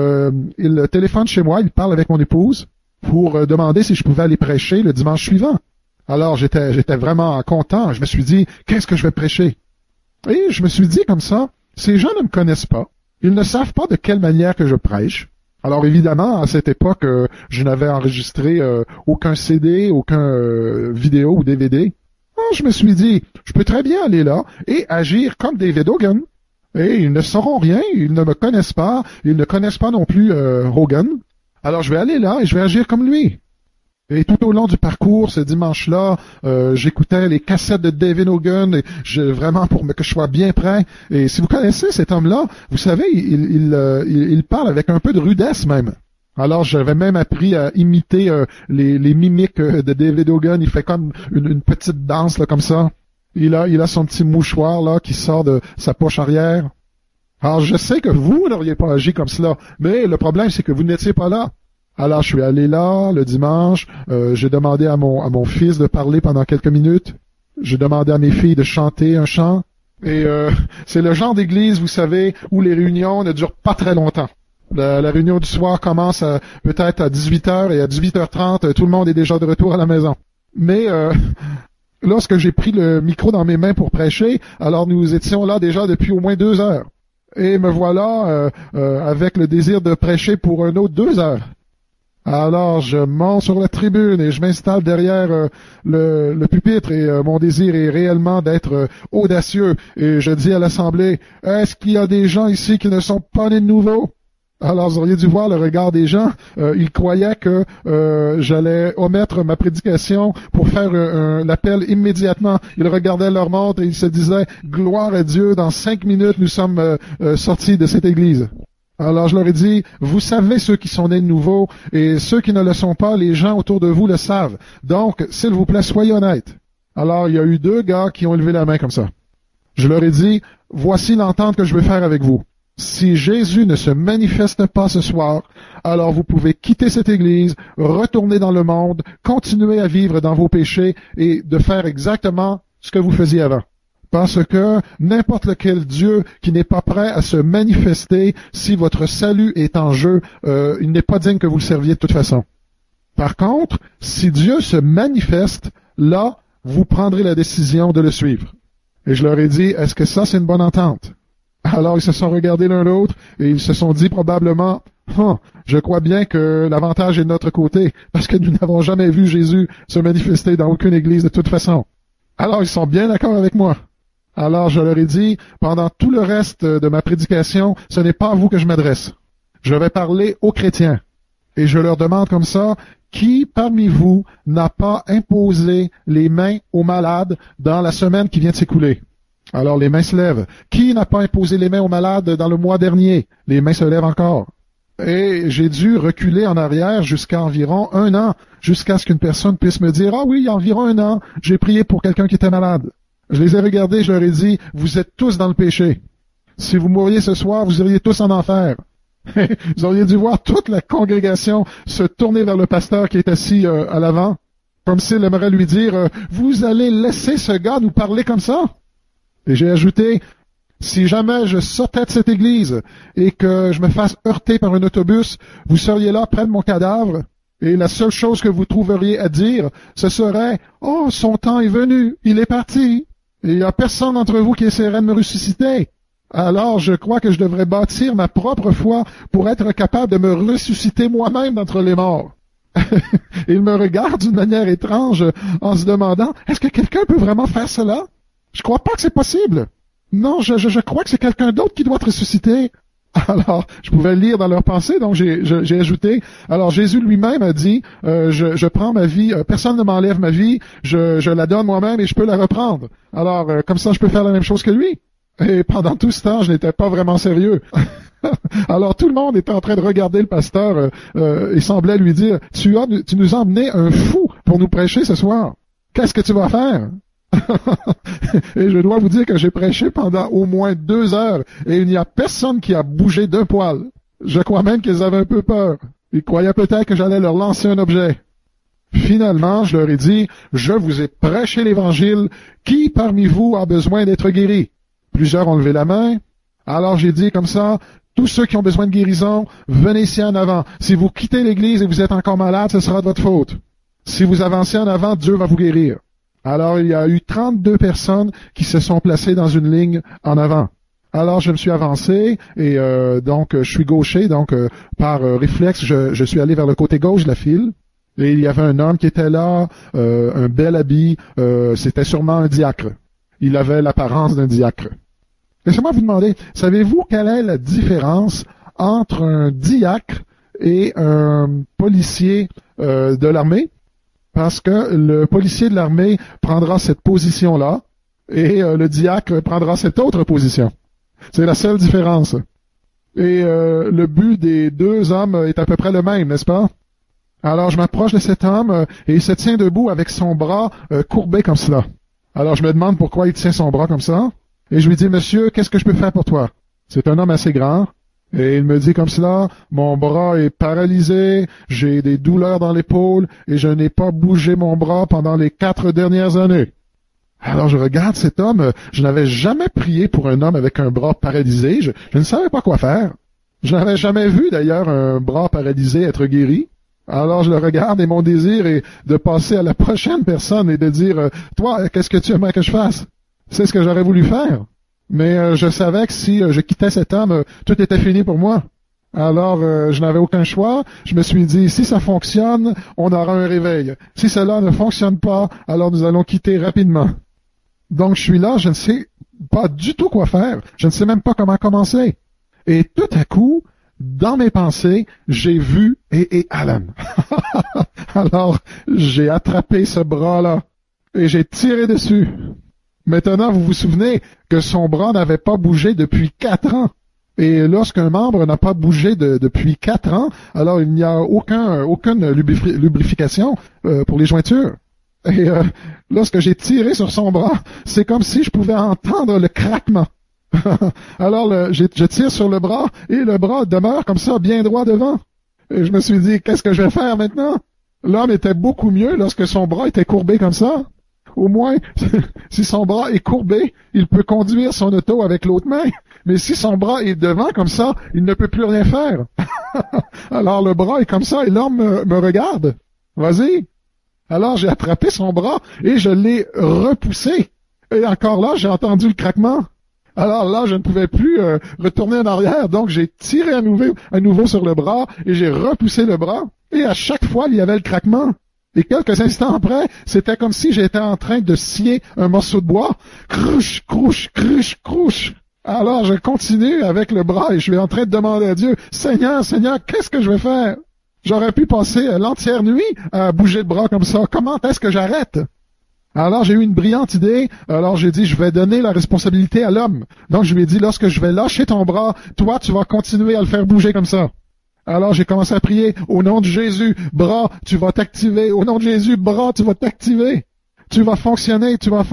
il téléphone chez moi, il parle avec mon épouse pour demander si je pouvais aller prêcher le dimanche suivant. Alors j'étais vraiment content, je me suis dit, qu'est-ce que je vais prêcher? Et je me suis dit comme ça, ces gens ne me connaissent pas, ils ne savent pas de quelle manière que je prêche. Alors évidemment, à cette époque, je n'avais enregistré aucun CD, aucun vidéo ou DVD. Je me suis dit, je peux très bien aller là et agir comme David Hogan. Et ils ne sauront rien, ils ne me connaissent pas, ils ne connaissent pas non plus Hogan. Alors je vais aller là et je vais agir comme lui. Et tout au long du parcours, ce dimanche-là, j'écoutais les cassettes de David Hogan, et vraiment pour que je sois bien prêt. Et si vous connaissez cet homme-là, vous savez, il parle avec un peu de rudesse même. Alors, j'avais même appris à imiter les mimiques de David Hogan. Il fait comme une petite danse là, comme ça. Il a son petit mouchoir là qui sort de sa poche arrière. Alors, je sais que vous n'auriez pas agi comme cela, mais le problème, c'est que vous n'étiez pas là. Alors, je suis allé là le dimanche. J'ai demandé à mon fils de parler pendant quelques minutes. J'ai demandé à mes filles de chanter un chant. Et c'est le genre d'église, vous savez, où les réunions ne durent pas très longtemps. La réunion du soir commence peut-être à 18h et à 18h30, tout le monde est déjà de retour à la maison. Mais lorsque j'ai pris le micro dans mes mains pour prêcher, alors nous étions là déjà depuis au moins 2 heures. Et me voilà avec le désir de prêcher pour un autre 2 heures. Alors je monte sur la tribune et je m'installe derrière le pupitre et mon désir est réellement d'être audacieux. Et je dis à l'assemblée, est-ce qu'il y a des gens ici qui ne sont pas nés de nouveau? Alors, vous auriez dû voir le regard des gens. Ils croyaient que j'allais omettre ma prédication pour faire l'appel immédiatement. Ils regardaient leur montre et ils se disaient, gloire à Dieu, dans 5 minutes, nous sommes sortis de cette église. Alors, je leur ai dit, vous savez ceux qui sont nés de nouveau et ceux qui ne le sont pas, les gens autour de vous le savent. Donc, s'il vous plaît, soyez honnêtes. Alors, il y a eu 2 gars qui ont levé la main comme ça. Je leur ai dit, voici l'entente que je veux faire avec vous. Si Jésus ne se manifeste pas ce soir, alors vous pouvez quitter cette église, retourner dans le monde, continuer à vivre dans vos péchés et de faire exactement ce que vous faisiez avant. Parce que n'importe lequel Dieu qui n'est pas prêt à se manifester, si votre salut est en jeu, il n'est pas digne que vous le serviez de toute façon. Par contre, si Dieu se manifeste, là, vous prendrez la décision de le suivre. Et je leur ai dit, est-ce que ça, c'est une bonne entente? Alors ils se sont regardés l'un l'autre et ils se sont dit probablement, je crois bien que l'avantage est de notre côté, parce que nous n'avons jamais vu Jésus se manifester dans aucune église de toute façon. Alors ils sont bien d'accord avec moi. Alors je leur ai dit, pendant tout le reste de ma prédication, ce n'est pas à vous que je m'adresse. Je vais parler aux chrétiens. Et je leur demande comme ça, qui parmi vous n'a pas imposé les mains aux malades dans la semaine qui vient de s'écouler? Alors les mains se lèvent. Qui n'a pas imposé les mains aux malades dans le mois dernier? Les mains se lèvent encore. Et j'ai dû reculer en arrière jusqu'à environ 1 an, jusqu'à ce qu'une personne puisse me dire, « Ah oui, il y a environ 1 an, j'ai prié pour quelqu'un qui était malade. » Je les ai regardés, je leur ai dit, « Vous êtes tous dans le péché. Si vous mouriez ce soir, vous iriez tous en enfer. » Vous auriez dû voir toute la congrégation se tourner vers le pasteur qui est assis à l'avant, comme s'il aimerait lui dire, « Vous allez laisser ce gars nous parler comme ça? » Et j'ai ajouté, si jamais je sortais de cette église et que je me fasse heurter par un autobus, vous seriez là près de mon cadavre et la seule chose que vous trouveriez à dire, ce serait « Oh, son temps est venu, il est parti, et il n'y a personne d'entre vous qui essaierait de me ressusciter. » Alors je crois que je devrais bâtir ma propre foi pour être capable de me ressusciter moi-même d'entre les morts. Il me regarde d'une manière étrange en se demandant « Est-ce que quelqu'un peut vraiment faire cela? Je crois pas que c'est possible. » Non, je crois que c'est quelqu'un d'autre qui doit te ressusciter. Alors, je pouvais lire dans leurs pensées, donc j'ai ajouté. Alors, Jésus lui-même a dit, je prends ma vie, personne ne m'enlève ma vie, je la donne moi-même et je peux la reprendre. Alors, comme ça, je peux faire la même chose que lui. Et pendant tout ce temps, je n'étais pas vraiment sérieux. Alors, tout le monde était en train de regarder le pasteur et semblait lui dire, tu nous as emmené un fou pour nous prêcher ce soir. Qu'est-ce que tu vas faire? Et je dois vous dire que j'ai prêché pendant au moins 2 heures et il n'y a personne qui a bougé d'un poil. Je crois même qu'ils avaient un peu peur. Ils croyaient peut-être que j'allais leur lancer un objet. Finalement, je leur ai dit, je vous ai prêché l'Évangile. Qui parmi vous a besoin d'être guéri? Plusieurs ont levé la main. Alors j'ai dit comme ça, tous ceux qui ont besoin de guérison, venez ici en avant. Si vous quittez l'Église et vous êtes encore malade, ce sera de votre faute. Si vous avancez en avant, Dieu va vous guérir. Alors, il y a eu 32 personnes qui se sont placées dans une ligne en avant. Alors, je me suis avancé et donc je suis gaucher, donc par réflexe, je suis allé vers le côté gauche de la file. Et il y avait un homme qui était là, un bel habit, c'était sûrement un diacre. Il avait l'apparence d'un diacre. Laissez-moi vous demander, savez-vous quelle est la différence entre un diacre et un policier de l'armée? Parce que le policier de l'armée prendra cette position-là et le diacre prendra cette autre position. C'est la seule différence. Et le but des 2 hommes est à peu près le même, n'est-ce pas? Alors je m'approche de cet homme et il se tient debout avec son bras courbé comme cela. Alors je me demande pourquoi il tient son bras comme ça. Et je lui dis, monsieur, qu'est-ce que je peux faire pour toi? C'est un homme assez grand. Et il me dit comme cela, mon bras est paralysé, j'ai des douleurs dans l'épaule et je n'ai pas bougé mon bras pendant les 4 dernières années. Alors je regarde cet homme, je n'avais jamais prié pour un homme avec un bras paralysé, je ne savais pas quoi faire. Je n'avais jamais vu d'ailleurs un bras paralysé être guéri. Alors je le regarde et mon désir est de passer à la prochaine personne et de dire, toi, qu'est-ce que tu aimerais que je fasse? C'est ce que j'aurais voulu faire. Mais je savais que si je quittais cet homme, tout était fini pour moi. Alors, je n'avais aucun choix. Je me suis dit, si ça fonctionne, on aura un réveil. Si cela ne fonctionne pas, alors nous allons quitter rapidement. Donc, je suis là, je ne sais pas du tout quoi faire. Je ne sais même pas comment commencer. Et tout à coup, dans mes pensées, j'ai vu et Alan. Alors, j'ai attrapé ce bras-là et j'ai tiré dessus. Maintenant, vous vous souvenez que son bras n'avait pas bougé depuis 4 ans. Et lorsqu'un membre n'a pas bougé depuis 4 ans, alors il n'y a aucune lubrification pour les jointures. Et lorsque j'ai tiré sur son bras, c'est comme si je pouvais entendre le craquement. Alors je tire sur le bras et le bras demeure comme ça, bien droit devant. Et je me suis dit, qu'est-ce que je vais faire maintenant? L'homme était beaucoup mieux lorsque son bras était courbé comme ça. Au moins, si son bras est courbé, il peut conduire son auto avec l'autre main. Mais si son bras est devant comme ça, il ne peut plus rien faire. Alors le bras est comme ça et l'homme me regarde. Vas-y. Alors j'ai attrapé son bras et je l'ai repoussé. Et encore là, j'ai entendu le craquement. Alors là, je ne pouvais plus retourner en arrière, donc j'ai tiré à nouveau sur le bras et j'ai repoussé le bras. Et à chaque fois, il y avait le craquement. Et quelques instants après, c'était comme si j'étais en train de scier un morceau de bois. Crouche, crouche, crouche, crouche. Alors je continue avec le bras et je suis en train de demander à Dieu, Seigneur, Seigneur, qu'est-ce que je vais faire? J'aurais pu passer l'entière nuit à bouger le bras comme ça. Comment est-ce que j'arrête? Alors j'ai eu une brillante idée. Alors j'ai dit, je vais donner la responsabilité à l'homme. Donc je lui ai dit, lorsque je vais lâcher ton bras, toi tu vas continuer à le faire bouger comme ça. Alors j'ai commencé à prier, au nom de Jésus, bras, tu vas t'activer. Au nom de Jésus, bras, tu vas t'activer. Tu vas fonctionner,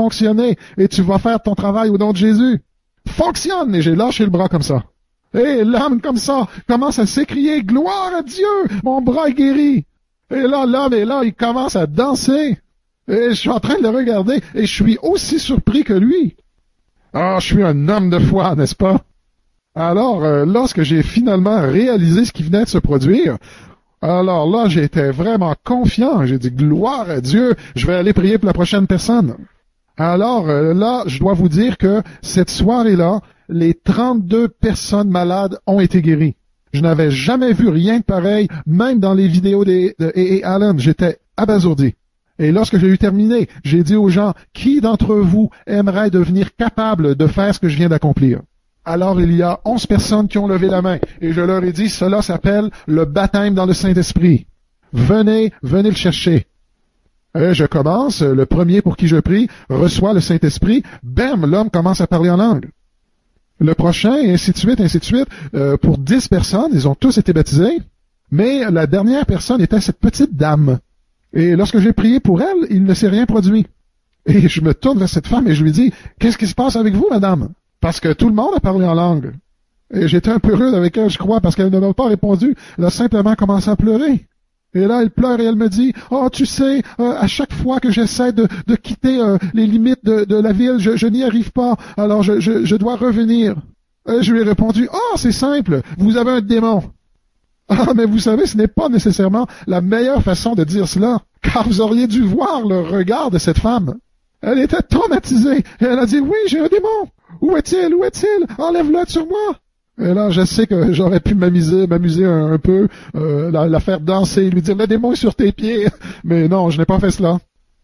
et tu vas faire ton travail au nom de Jésus. Fonctionne! Et j'ai lâché le bras comme ça. Et l'homme comme ça commence à s'écrier, gloire à Dieu, mon bras est guéri. Et là, l'homme est là, il commence à danser. Et je suis en train de le regarder, et je suis aussi surpris que lui. Ah, je suis un homme de foi, n'est-ce pas? Alors, lorsque j'ai finalement réalisé ce qui venait de se produire, alors là, j'étais vraiment confiant. J'ai dit, gloire à Dieu, je vais aller prier pour la prochaine personne. Alors, là, je dois vous dire que cette soirée-là, les 32 personnes malades ont été guéries. Je n'avais jamais vu rien de pareil, même dans les vidéos de A.A. Allen. J'étais abasourdi. Et lorsque j'ai eu terminé, j'ai dit aux gens, qui d'entre vous aimerait devenir capable de faire ce que je viens d'accomplir? Alors il y a 11 personnes qui ont levé la main, et je leur ai dit, cela s'appelle le baptême dans le Saint-Esprit. Venez le chercher. Et je commence, le premier pour qui je prie reçoit le Saint-Esprit, bam, l'homme commence à parler en langue. Le prochain, et ainsi de suite, pour 10 personnes, ils ont tous été baptisés, mais la dernière personne était cette petite dame. Et lorsque j'ai prié pour elle, il ne s'est rien produit. Et je me tourne vers cette femme et je lui dis, qu'est-ce qui se passe avec vous, madame? Parce que tout le monde a parlé en langue. Et j'étais un peu rude avec elle, je crois, parce qu'elle ne m'a pas répondu. Elle a simplement commencé à pleurer. Et là, elle pleure et elle me dit, « Oh, tu sais, à chaque fois que j'essaie de quitter les limites de la ville, je n'y arrive pas, alors je dois revenir. » Et je lui ai répondu, « Oh, c'est simple, vous avez un démon. » Ah, mais vous savez, ce n'est pas nécessairement la meilleure façon de dire cela, car vous auriez dû voir le regard de cette femme. Elle était traumatisée, et elle a dit, « Oui, j'ai un démon. Où est-il? Où est-il? Enlève-le sur moi. » Et là, je sais que j'aurais pu m'amuser un peu, la faire danser, lui dire, le démon est sur tes pieds. Mais non, je n'ai pas fait cela.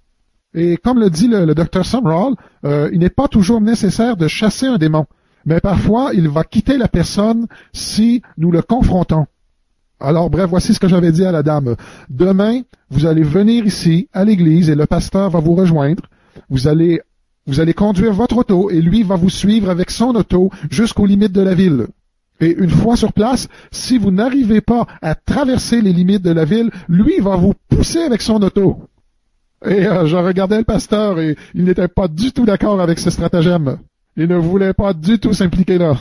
Et comme le dit le docteur Sumrall, il n'est pas toujours nécessaire de chasser un démon. Mais parfois, il va quitter la personne si nous le confrontons. Alors, bref, voici ce que j'avais dit à la dame. Demain, vous allez venir ici, à l'église, et le pasteur va vous rejoindre. Vous allez conduire votre auto, et lui va vous suivre avec son auto jusqu'aux limites de la ville. Et une fois sur place, si vous n'arrivez pas à traverser les limites de la ville, lui va vous pousser avec son auto. Et je regardais le pasteur et il n'était pas du tout d'accord avec ce stratagème. Il ne voulait pas du tout s'impliquer là.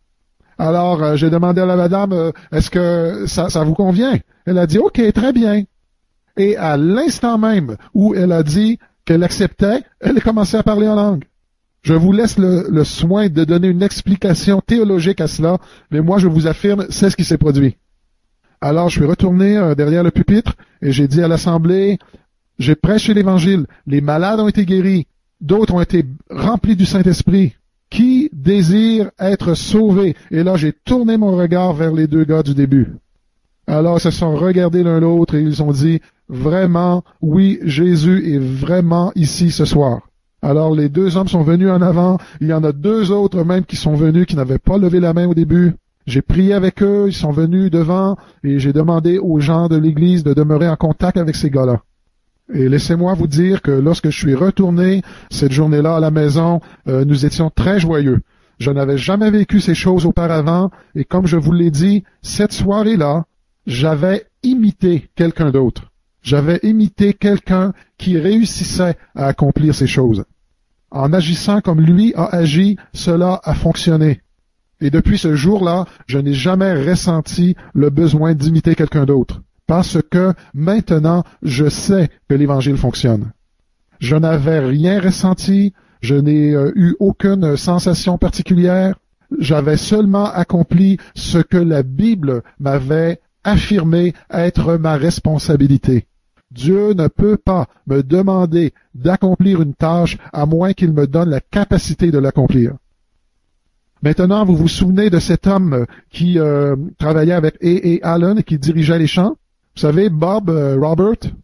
Alors, j'ai demandé à la madame, est-ce que ça vous convient? Elle a dit, OK, très bien. Et à l'instant même où elle a dit qu'elle acceptait, elle a commencé à parler en langue. Je vous laisse le soin de donner une explication théologique à cela, mais moi je vous affirme, c'est ce qui s'est produit. Alors je suis retourné derrière le pupitre et j'ai dit à l'assemblée, j'ai prêché l'Évangile, les malades ont été guéris, d'autres ont été remplis du Saint-Esprit. Qui désire être sauvé? Et là j'ai tourné mon regard vers les deux gars du début. Alors ils se sont regardés l'un l'autre et ils ont dit, vraiment, oui, Jésus est vraiment ici ce soir. Alors les deux hommes sont venus en avant, il y en a deux autres même qui sont venus, qui n'avaient pas levé la main au début. J'ai prié avec eux, ils sont venus devant, et j'ai demandé aux gens de l'Église de demeurer en contact avec ces gars-là. Et laissez-moi vous dire que lorsque je suis retourné cette journée-là à la maison, nous étions très joyeux. Je n'avais jamais vécu ces choses auparavant, et comme je vous l'ai dit, cette soirée-là, j'avais imité quelqu'un d'autre. J'avais imité quelqu'un qui réussissait à accomplir ces choses. En agissant comme lui a agi, cela a fonctionné. Et depuis ce jour-là, je n'ai jamais ressenti le besoin d'imiter quelqu'un d'autre, parce que maintenant, je sais que l'Évangile fonctionne. Je n'avais rien ressenti, je n'ai eu aucune sensation particulière, j'avais seulement accompli ce que la Bible m'avait affirmé être ma responsabilité. Dieu ne peut pas me demander d'accomplir une tâche à moins qu'il me donne la capacité de l'accomplir. Maintenant, vous vous souvenez de cet homme qui travaillait avec A.A. Allen et qui dirigeait les chants? Vous savez, Bob Robert?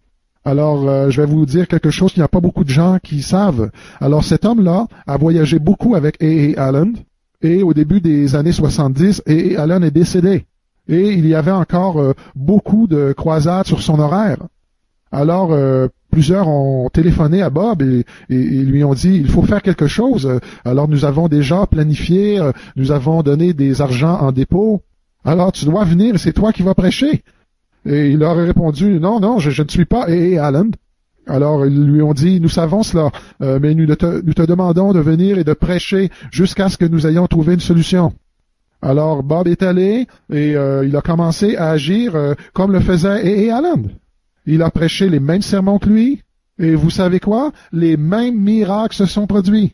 Alors, je vais vous dire quelque chose qu'il n'y a pas beaucoup de gens qui savent. Alors, cet homme-là a voyagé beaucoup avec A.A. Allen, et au début des années 70, A.A. Allen est décédé. Et il y avait encore beaucoup de croisades sur son horaire. Alors, plusieurs ont téléphoné à Bob et lui ont dit, il faut faire quelque chose. Alors, nous avons déjà planifié, nous avons donné des argents en dépôt. Alors, tu dois venir et c'est toi qui vas prêcher. Et il leur a répondu, non, je ne suis pas A.A. Allen. Alors, ils lui ont dit, nous savons cela, mais nous te demandons de venir et de prêcher jusqu'à ce que nous ayons trouvé une solution. Alors, Bob est allé et il a commencé à agir comme le faisait A.A. Allen. Il a prêché les mêmes sermons que lui, et vous savez quoi? Les mêmes miracles se sont produits.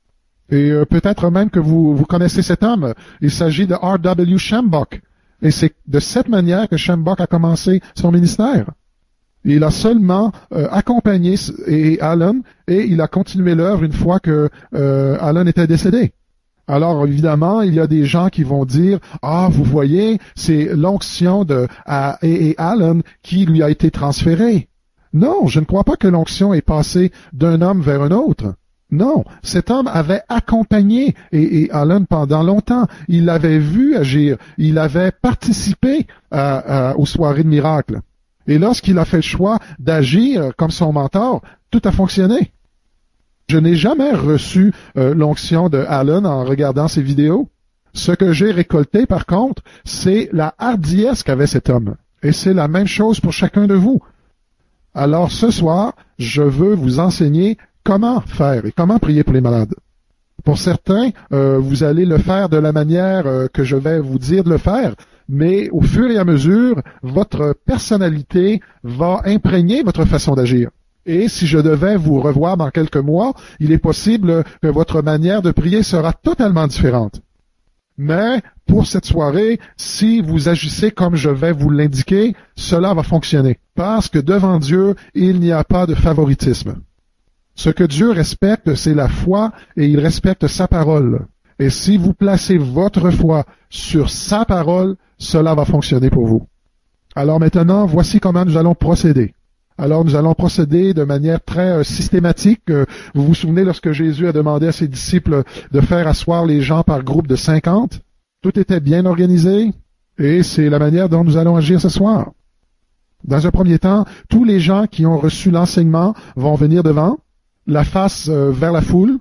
Et peut-être même que vous connaissez cet homme. Il s'agit de R.W. Schambach. Et c'est de cette manière que Schambach a commencé son ministère. Il a seulement accompagné Allen et il a continué l'œuvre une fois que Allen était décédé. Alors, évidemment, il y a des gens qui vont dire, ah, vous voyez, c'est l'onction de A.A. Allen qui lui a été transférée. Non, je ne crois pas que l'onction est passée d'un homme vers un autre. Non, cet homme avait accompagné A.A. Allen pendant longtemps. Il l'avait vu agir. Il avait participé aux soirées de miracles. Et lorsqu'il a fait le choix d'agir comme son mentor, tout a fonctionné. Je n'ai jamais reçu l'onction de Allen en regardant ses vidéos. Ce que j'ai récolté, par contre, c'est la hardiesse qu'avait cet homme. Et c'est la même chose pour chacun de vous. Alors ce soir, je veux vous enseigner comment faire et comment prier pour les malades. Pour certains, vous allez le faire de la manière que je vais vous dire de le faire, mais au fur et à mesure, votre personnalité va imprégner votre façon d'agir. Et si je devais vous revoir dans quelques mois, il est possible que votre manière de prier sera totalement différente. Mais pour cette soirée, si vous agissez comme je vais vous l'indiquer, cela va fonctionner. Parce que devant Dieu, il n'y a pas de favoritisme. Ce que Dieu respecte, c'est la foi et il respecte sa parole. Et si vous placez votre foi sur sa parole, cela va fonctionner pour vous. Alors maintenant, voici comment nous allons procéder. Alors nous allons procéder de manière très systématique. Vous vous souvenez lorsque Jésus a demandé à ses disciples de faire asseoir les gens par groupe de 50? Tout était bien organisé et c'est la manière dont nous allons agir ce soir. Dans un premier temps, tous les gens qui ont reçu l'enseignement vont venir devant, la face vers la foule.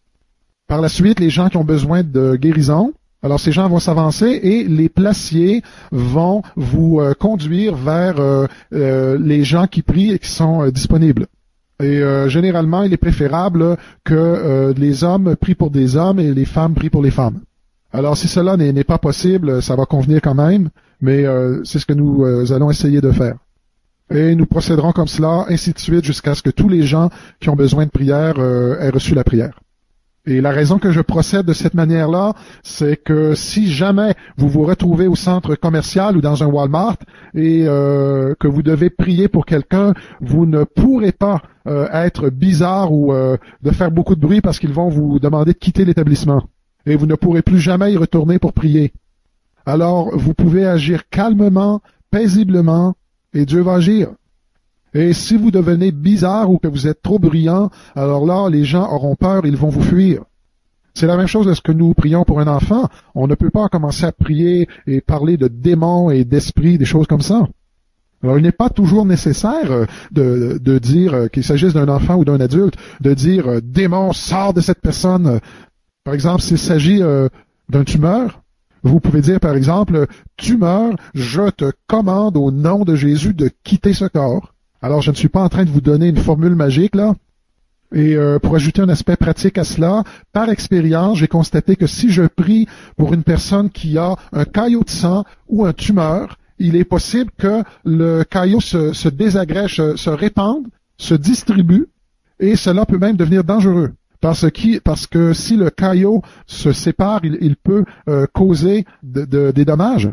Par la suite, les gens qui ont besoin de guérison, alors ces gens vont s'avancer et les placiers vont vous conduire vers les gens qui prient et qui sont disponibles. Et généralement, il est préférable que les hommes prient pour des hommes et les femmes prient pour les femmes. Alors si cela n'est pas possible, ça va convenir quand même, mais c'est ce que nous allons essayer de faire. Et nous procéderons comme cela, ainsi de suite, jusqu'à ce que tous les gens qui ont besoin de prière aient reçu la prière. Et la raison que je procède de cette manière-là, c'est que si jamais vous vous retrouvez au centre commercial ou dans un Walmart et que vous devez prier pour quelqu'un, vous ne pourrez pas être bizarre ou de faire beaucoup de bruit parce qu'ils vont vous demander de quitter l'établissement. Et vous ne pourrez plus jamais y retourner pour prier. Alors, vous pouvez agir calmement, paisiblement, et Dieu va agir. Et si vous devenez bizarre ou que vous êtes trop bruyant, alors là, les gens auront peur, ils vont vous fuir. C'est la même chose lorsque nous prions pour un enfant. On ne peut pas commencer à prier et parler de démons et d'esprits, des choses comme ça. Alors, il n'est pas toujours nécessaire de dire, qu'il s'agisse d'un enfant ou d'un adulte, de dire « démon, sors de cette personne ». Par exemple, s'il s'agit d'un tumeur, vous pouvez dire, par exemple, « tumeur, je te commande au nom de Jésus de quitter ce corps ». Alors, je ne suis pas en train de vous donner une formule magique, là. Et pour ajouter un aspect pratique à cela, par expérience, j'ai constaté que si je prie pour une personne qui a un caillot de sang ou un tumeur, il est possible que le caillot se désagrège, se répande, se distribue, et cela peut même devenir dangereux. Parce que si le caillot se sépare, il peut causer des dommages.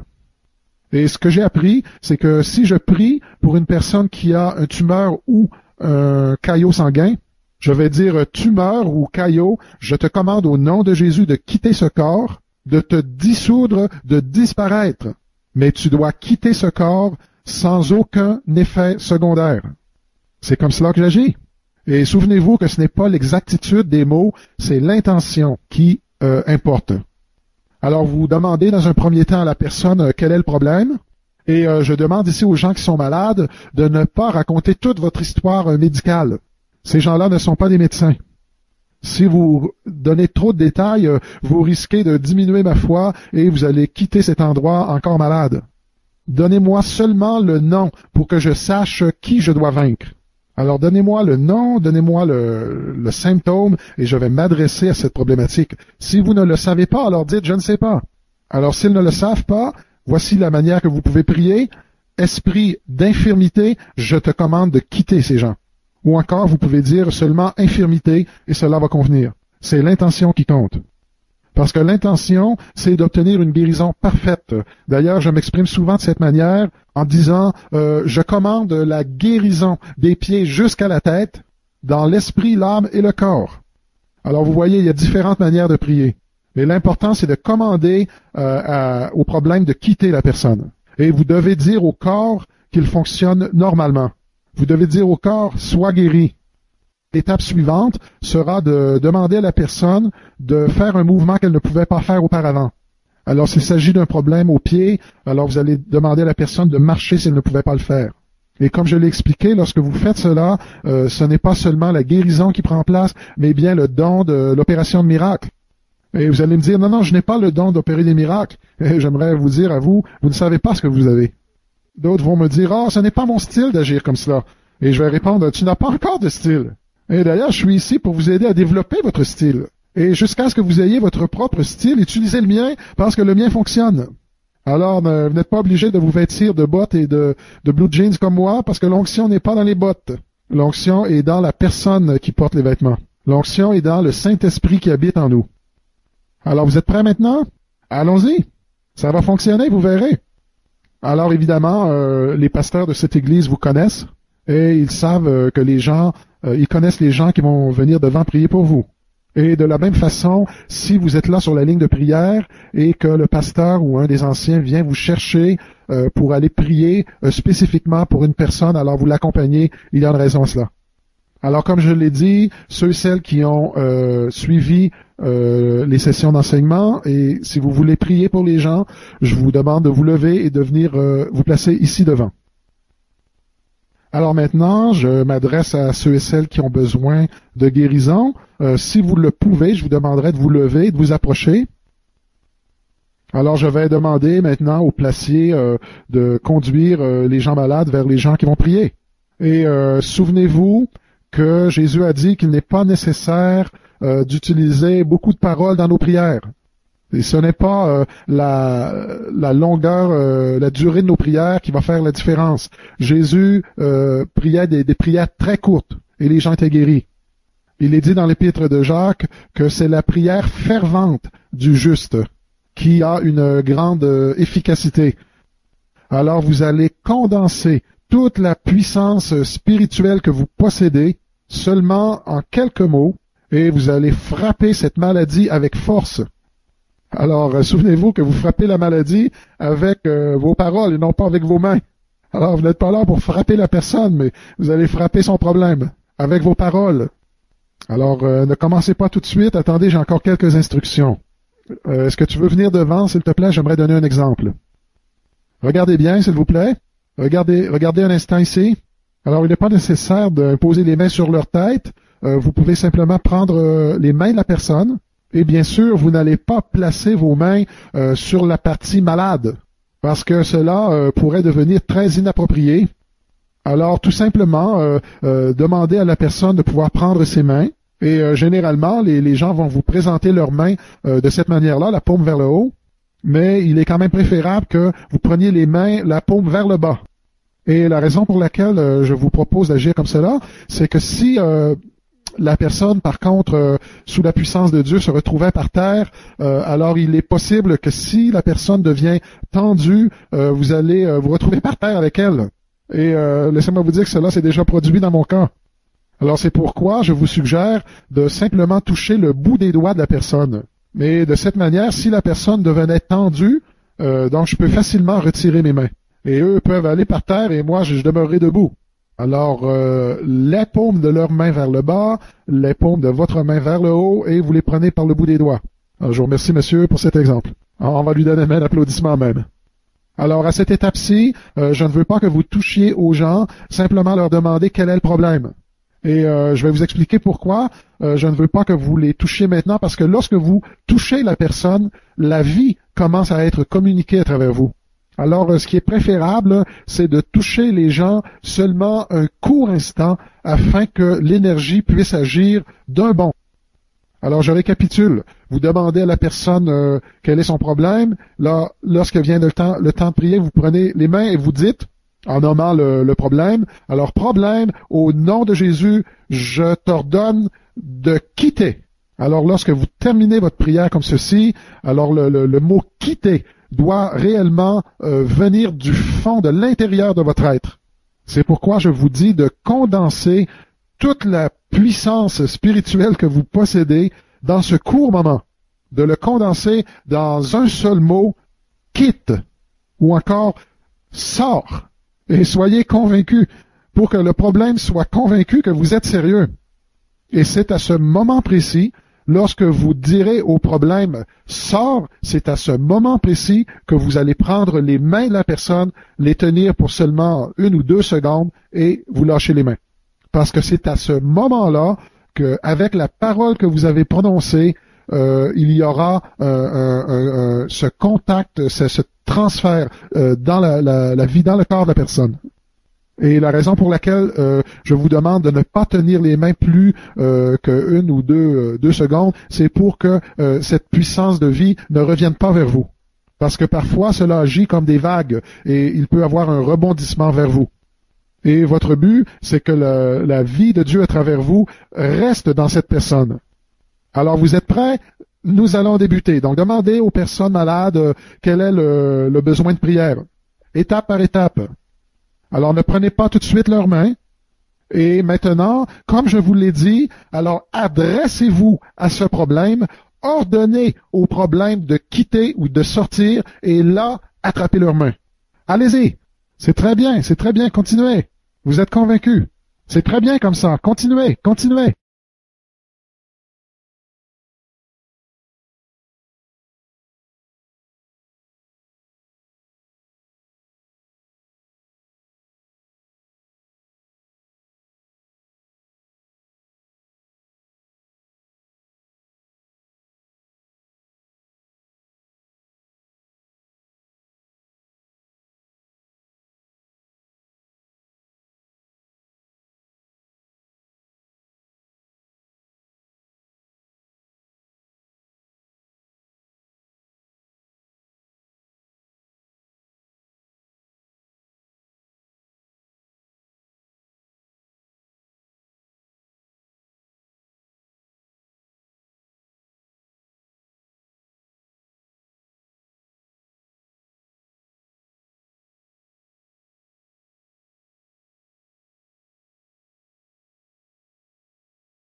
Et ce que j'ai appris, c'est que si je prie pour une personne qui a un tumeur ou un caillot sanguin, je vais dire tumeur ou caillot, je te commande au nom de Jésus de quitter ce corps, de te dissoudre, de disparaître. Mais tu dois quitter ce corps sans aucun effet secondaire. C'est comme cela que j'agis. Et souvenez-vous que ce n'est pas l'exactitude des mots, c'est l'intention qui importe. Alors vous demandez dans un premier temps à la personne quel est le problème, et je demande ici aux gens qui sont malades de ne pas raconter toute votre histoire médicale. Ces gens-là ne sont pas des médecins. Si vous donnez trop de détails, vous risquez de diminuer ma foi et vous allez quitter cet endroit encore malade. Donnez-moi seulement le nom pour que je sache qui je dois vaincre. Alors donnez-moi le nom, donnez-moi le symptôme et je vais m'adresser à cette problématique. Si vous ne le savez pas, alors dites « je ne sais pas ». Alors s'ils ne le savent pas, voici la manière que vous pouvez prier. Esprit d'infirmité, je te commande de quitter ces gens. Ou encore, vous pouvez dire seulement infirmité et cela va convenir. C'est l'intention qui compte. Parce que l'intention, c'est d'obtenir une guérison parfaite. D'ailleurs, je m'exprime souvent de cette manière en disant je commande la guérison des pieds jusqu'à la tête, dans l'esprit, l'âme et le corps. Alors, vous voyez, il y a différentes manières de prier. Mais l'important, c'est de commander au problème de quitter la personne. Et vous devez dire au corps qu'il fonctionne normalement. Vous devez dire au corps, sois guéri. L'étape suivante sera de demander à la personne de faire un mouvement qu'elle ne pouvait pas faire auparavant. Alors, s'il s'agit d'un problème au pied, alors vous allez demander à la personne de marcher si elle ne pouvait pas le faire. Et comme je l'ai expliqué, lorsque vous faites cela, ce n'est pas seulement la guérison qui prend place, mais bien le don de l'opération de miracle. Et vous allez me dire, non, je n'ai pas le don d'opérer des miracles. Et j'aimerais vous dire à vous, vous ne savez pas ce que vous avez. D'autres vont me dire, ce n'est pas mon style d'agir comme cela. Et je vais répondre, tu n'as pas encore de style. Et d'ailleurs, je suis ici pour vous aider à développer votre style. Et jusqu'à ce que vous ayez votre propre style, utilisez le mien parce que le mien fonctionne. Alors, vous n'êtes pas obligé de vous vêtir de bottes et de blue jeans comme moi parce que l'onction n'est pas dans les bottes. L'onction est dans la personne qui porte les vêtements. L'onction est dans le Saint-Esprit qui habite en nous. Alors, vous êtes prêts maintenant? Allons-y. Ça va fonctionner, vous verrez. Alors, évidemment, les pasteurs de cette église vous connaissent et ils savent que les gens, ils connaissent les gens qui vont venir devant prier pour vous. Et de la même façon, si vous êtes là sur la ligne de prière et que le pasteur ou un des anciens vient vous chercher pour aller prier spécifiquement pour une personne, alors vous l'accompagnez, il y a une raison à cela. Alors, comme je l'ai dit, ceux et celles qui ont suivi les sessions d'enseignement, et si vous voulez prier pour les gens, je vous demande de vous lever et de venir vous placer ici devant. Alors maintenant, je m'adresse à ceux et celles qui ont besoin de guérison. Si vous le pouvez, je vous demanderai de vous lever et de vous approcher. Alors, je vais demander maintenant au placier de conduire les gens malades vers les gens qui vont prier. Et souvenez-vous que Jésus a dit qu'il n'est pas nécessaire d'utiliser beaucoup de paroles dans nos prières. Et ce n'est pas la longueur, la durée de nos prières qui va faire la différence. Jésus priait des prières très courtes et les gens étaient guéris. Il est dit dans l'épître de Jacques que c'est la prière fervente du juste qui a une grande efficacité. Alors vous allez condenser toute la puissance spirituelle que vous possédez seulement en quelques mots et vous allez frapper cette maladie avec force. Alors, souvenez-vous que vous frappez la maladie avec vos paroles et non pas avec vos mains. Alors, vous n'êtes pas là pour frapper la personne, mais vous allez frapper son problème avec vos paroles. Alors, ne commencez pas tout de suite. Attendez, j'ai encore quelques instructions. Est-ce que tu veux venir devant, s'il te plaît? J'aimerais donner un exemple. Regardez bien, s'il vous plaît. Regardez un instant ici. Alors, il n'est pas nécessaire de poser les mains sur leur tête. Vous pouvez simplement prendre les mains de la personne. Et bien sûr, vous n'allez pas placer vos mains sur la partie malade, parce que cela pourrait devenir très inapproprié. Alors, tout simplement, demandez à la personne de pouvoir prendre ses mains. Et généralement, les gens vont vous présenter leurs mains de cette manière-là, la paume vers le haut. Mais il est quand même préférable que vous preniez les mains, la paume vers le bas. Et la raison pour laquelle je vous propose d'agir comme cela, c'est que si la personne, par contre, sous la puissance de Dieu, se retrouvait par terre, alors il est possible que si la personne devient tendue, vous allez vous retrouver par terre avec elle. Et laissez-moi vous dire que cela s'est déjà produit dans mon cas. Alors c'est pourquoi je vous suggère de simplement toucher le bout des doigts de la personne. Mais de cette manière, si la personne devenait tendue, donc je peux facilement retirer mes mains. Et eux peuvent aller par terre et moi je demeurerai debout. Alors, les paumes de leurs mains vers le bas, les paumes de votre main vers le haut, et vous les prenez par le bout des doigts. Alors, je vous remercie, monsieur, pour cet exemple. Alors, on va lui donner un applaudissement même. Alors, à cette étape-ci, je ne veux pas que vous touchiez aux gens, simplement leur demander quel est le problème. Et je vais vous expliquer pourquoi. Je ne veux pas que vous les touchiez maintenant, parce que lorsque vous touchez la personne, la vie commence à être communiquée à travers vous. Alors, ce qui est préférable, c'est de toucher les gens seulement un court instant, afin que l'énergie puisse agir d'un bond. Alors, je récapitule. Vous demandez à la personne quel est son problème. Là, lorsque vient le temps de prier, vous prenez les mains et vous dites, en nommant le problème, alors problème, au nom de Jésus, je t'ordonne de quitter. Alors, lorsque vous terminez votre prière comme ceci, alors le mot quitter doit réellement venir du fond, de l'intérieur de votre être. C'est pourquoi je vous dis de condenser toute la puissance spirituelle que vous possédez dans ce court moment, de le condenser dans un seul mot, quitte, ou encore sors, et soyez convaincus, pour que le problème soit convaincu que vous êtes sérieux. Et c'est à ce moment précis, lorsque vous direz au problème sors, c'est à ce moment précis que vous allez prendre les mains de la personne, les tenir pour seulement 1 ou 2 secondes, et vous lâcher les mains. Parce que c'est à ce moment-là qu'avec la parole que vous avez prononcée, il y aura ce contact, ce transfert dans la vie, dans le corps de la personne. Et la raison pour laquelle je vous demande de ne pas tenir les mains plus que 1 ou 2 secondes, c'est pour que cette puissance de vie ne revienne pas vers vous. Parce que parfois, cela agit comme des vagues et il peut avoir un rebondissement vers vous. Et votre but, c'est que la vie de Dieu à travers vous reste dans cette personne. Alors, vous êtes prêts? Nous allons débuter. Donc, demandez aux personnes malades quel est le besoin de prière, étape par étape. Alors, ne prenez pas tout de suite leurs mains. Et maintenant, comme je vous l'ai dit, alors adressez-vous à ce problème, ordonnez au problème de quitter ou de sortir, et là, attrapez leurs mains. Allez-y. C'est très bien, continuez. Vous êtes convaincus. C'est très bien comme ça. Continuez.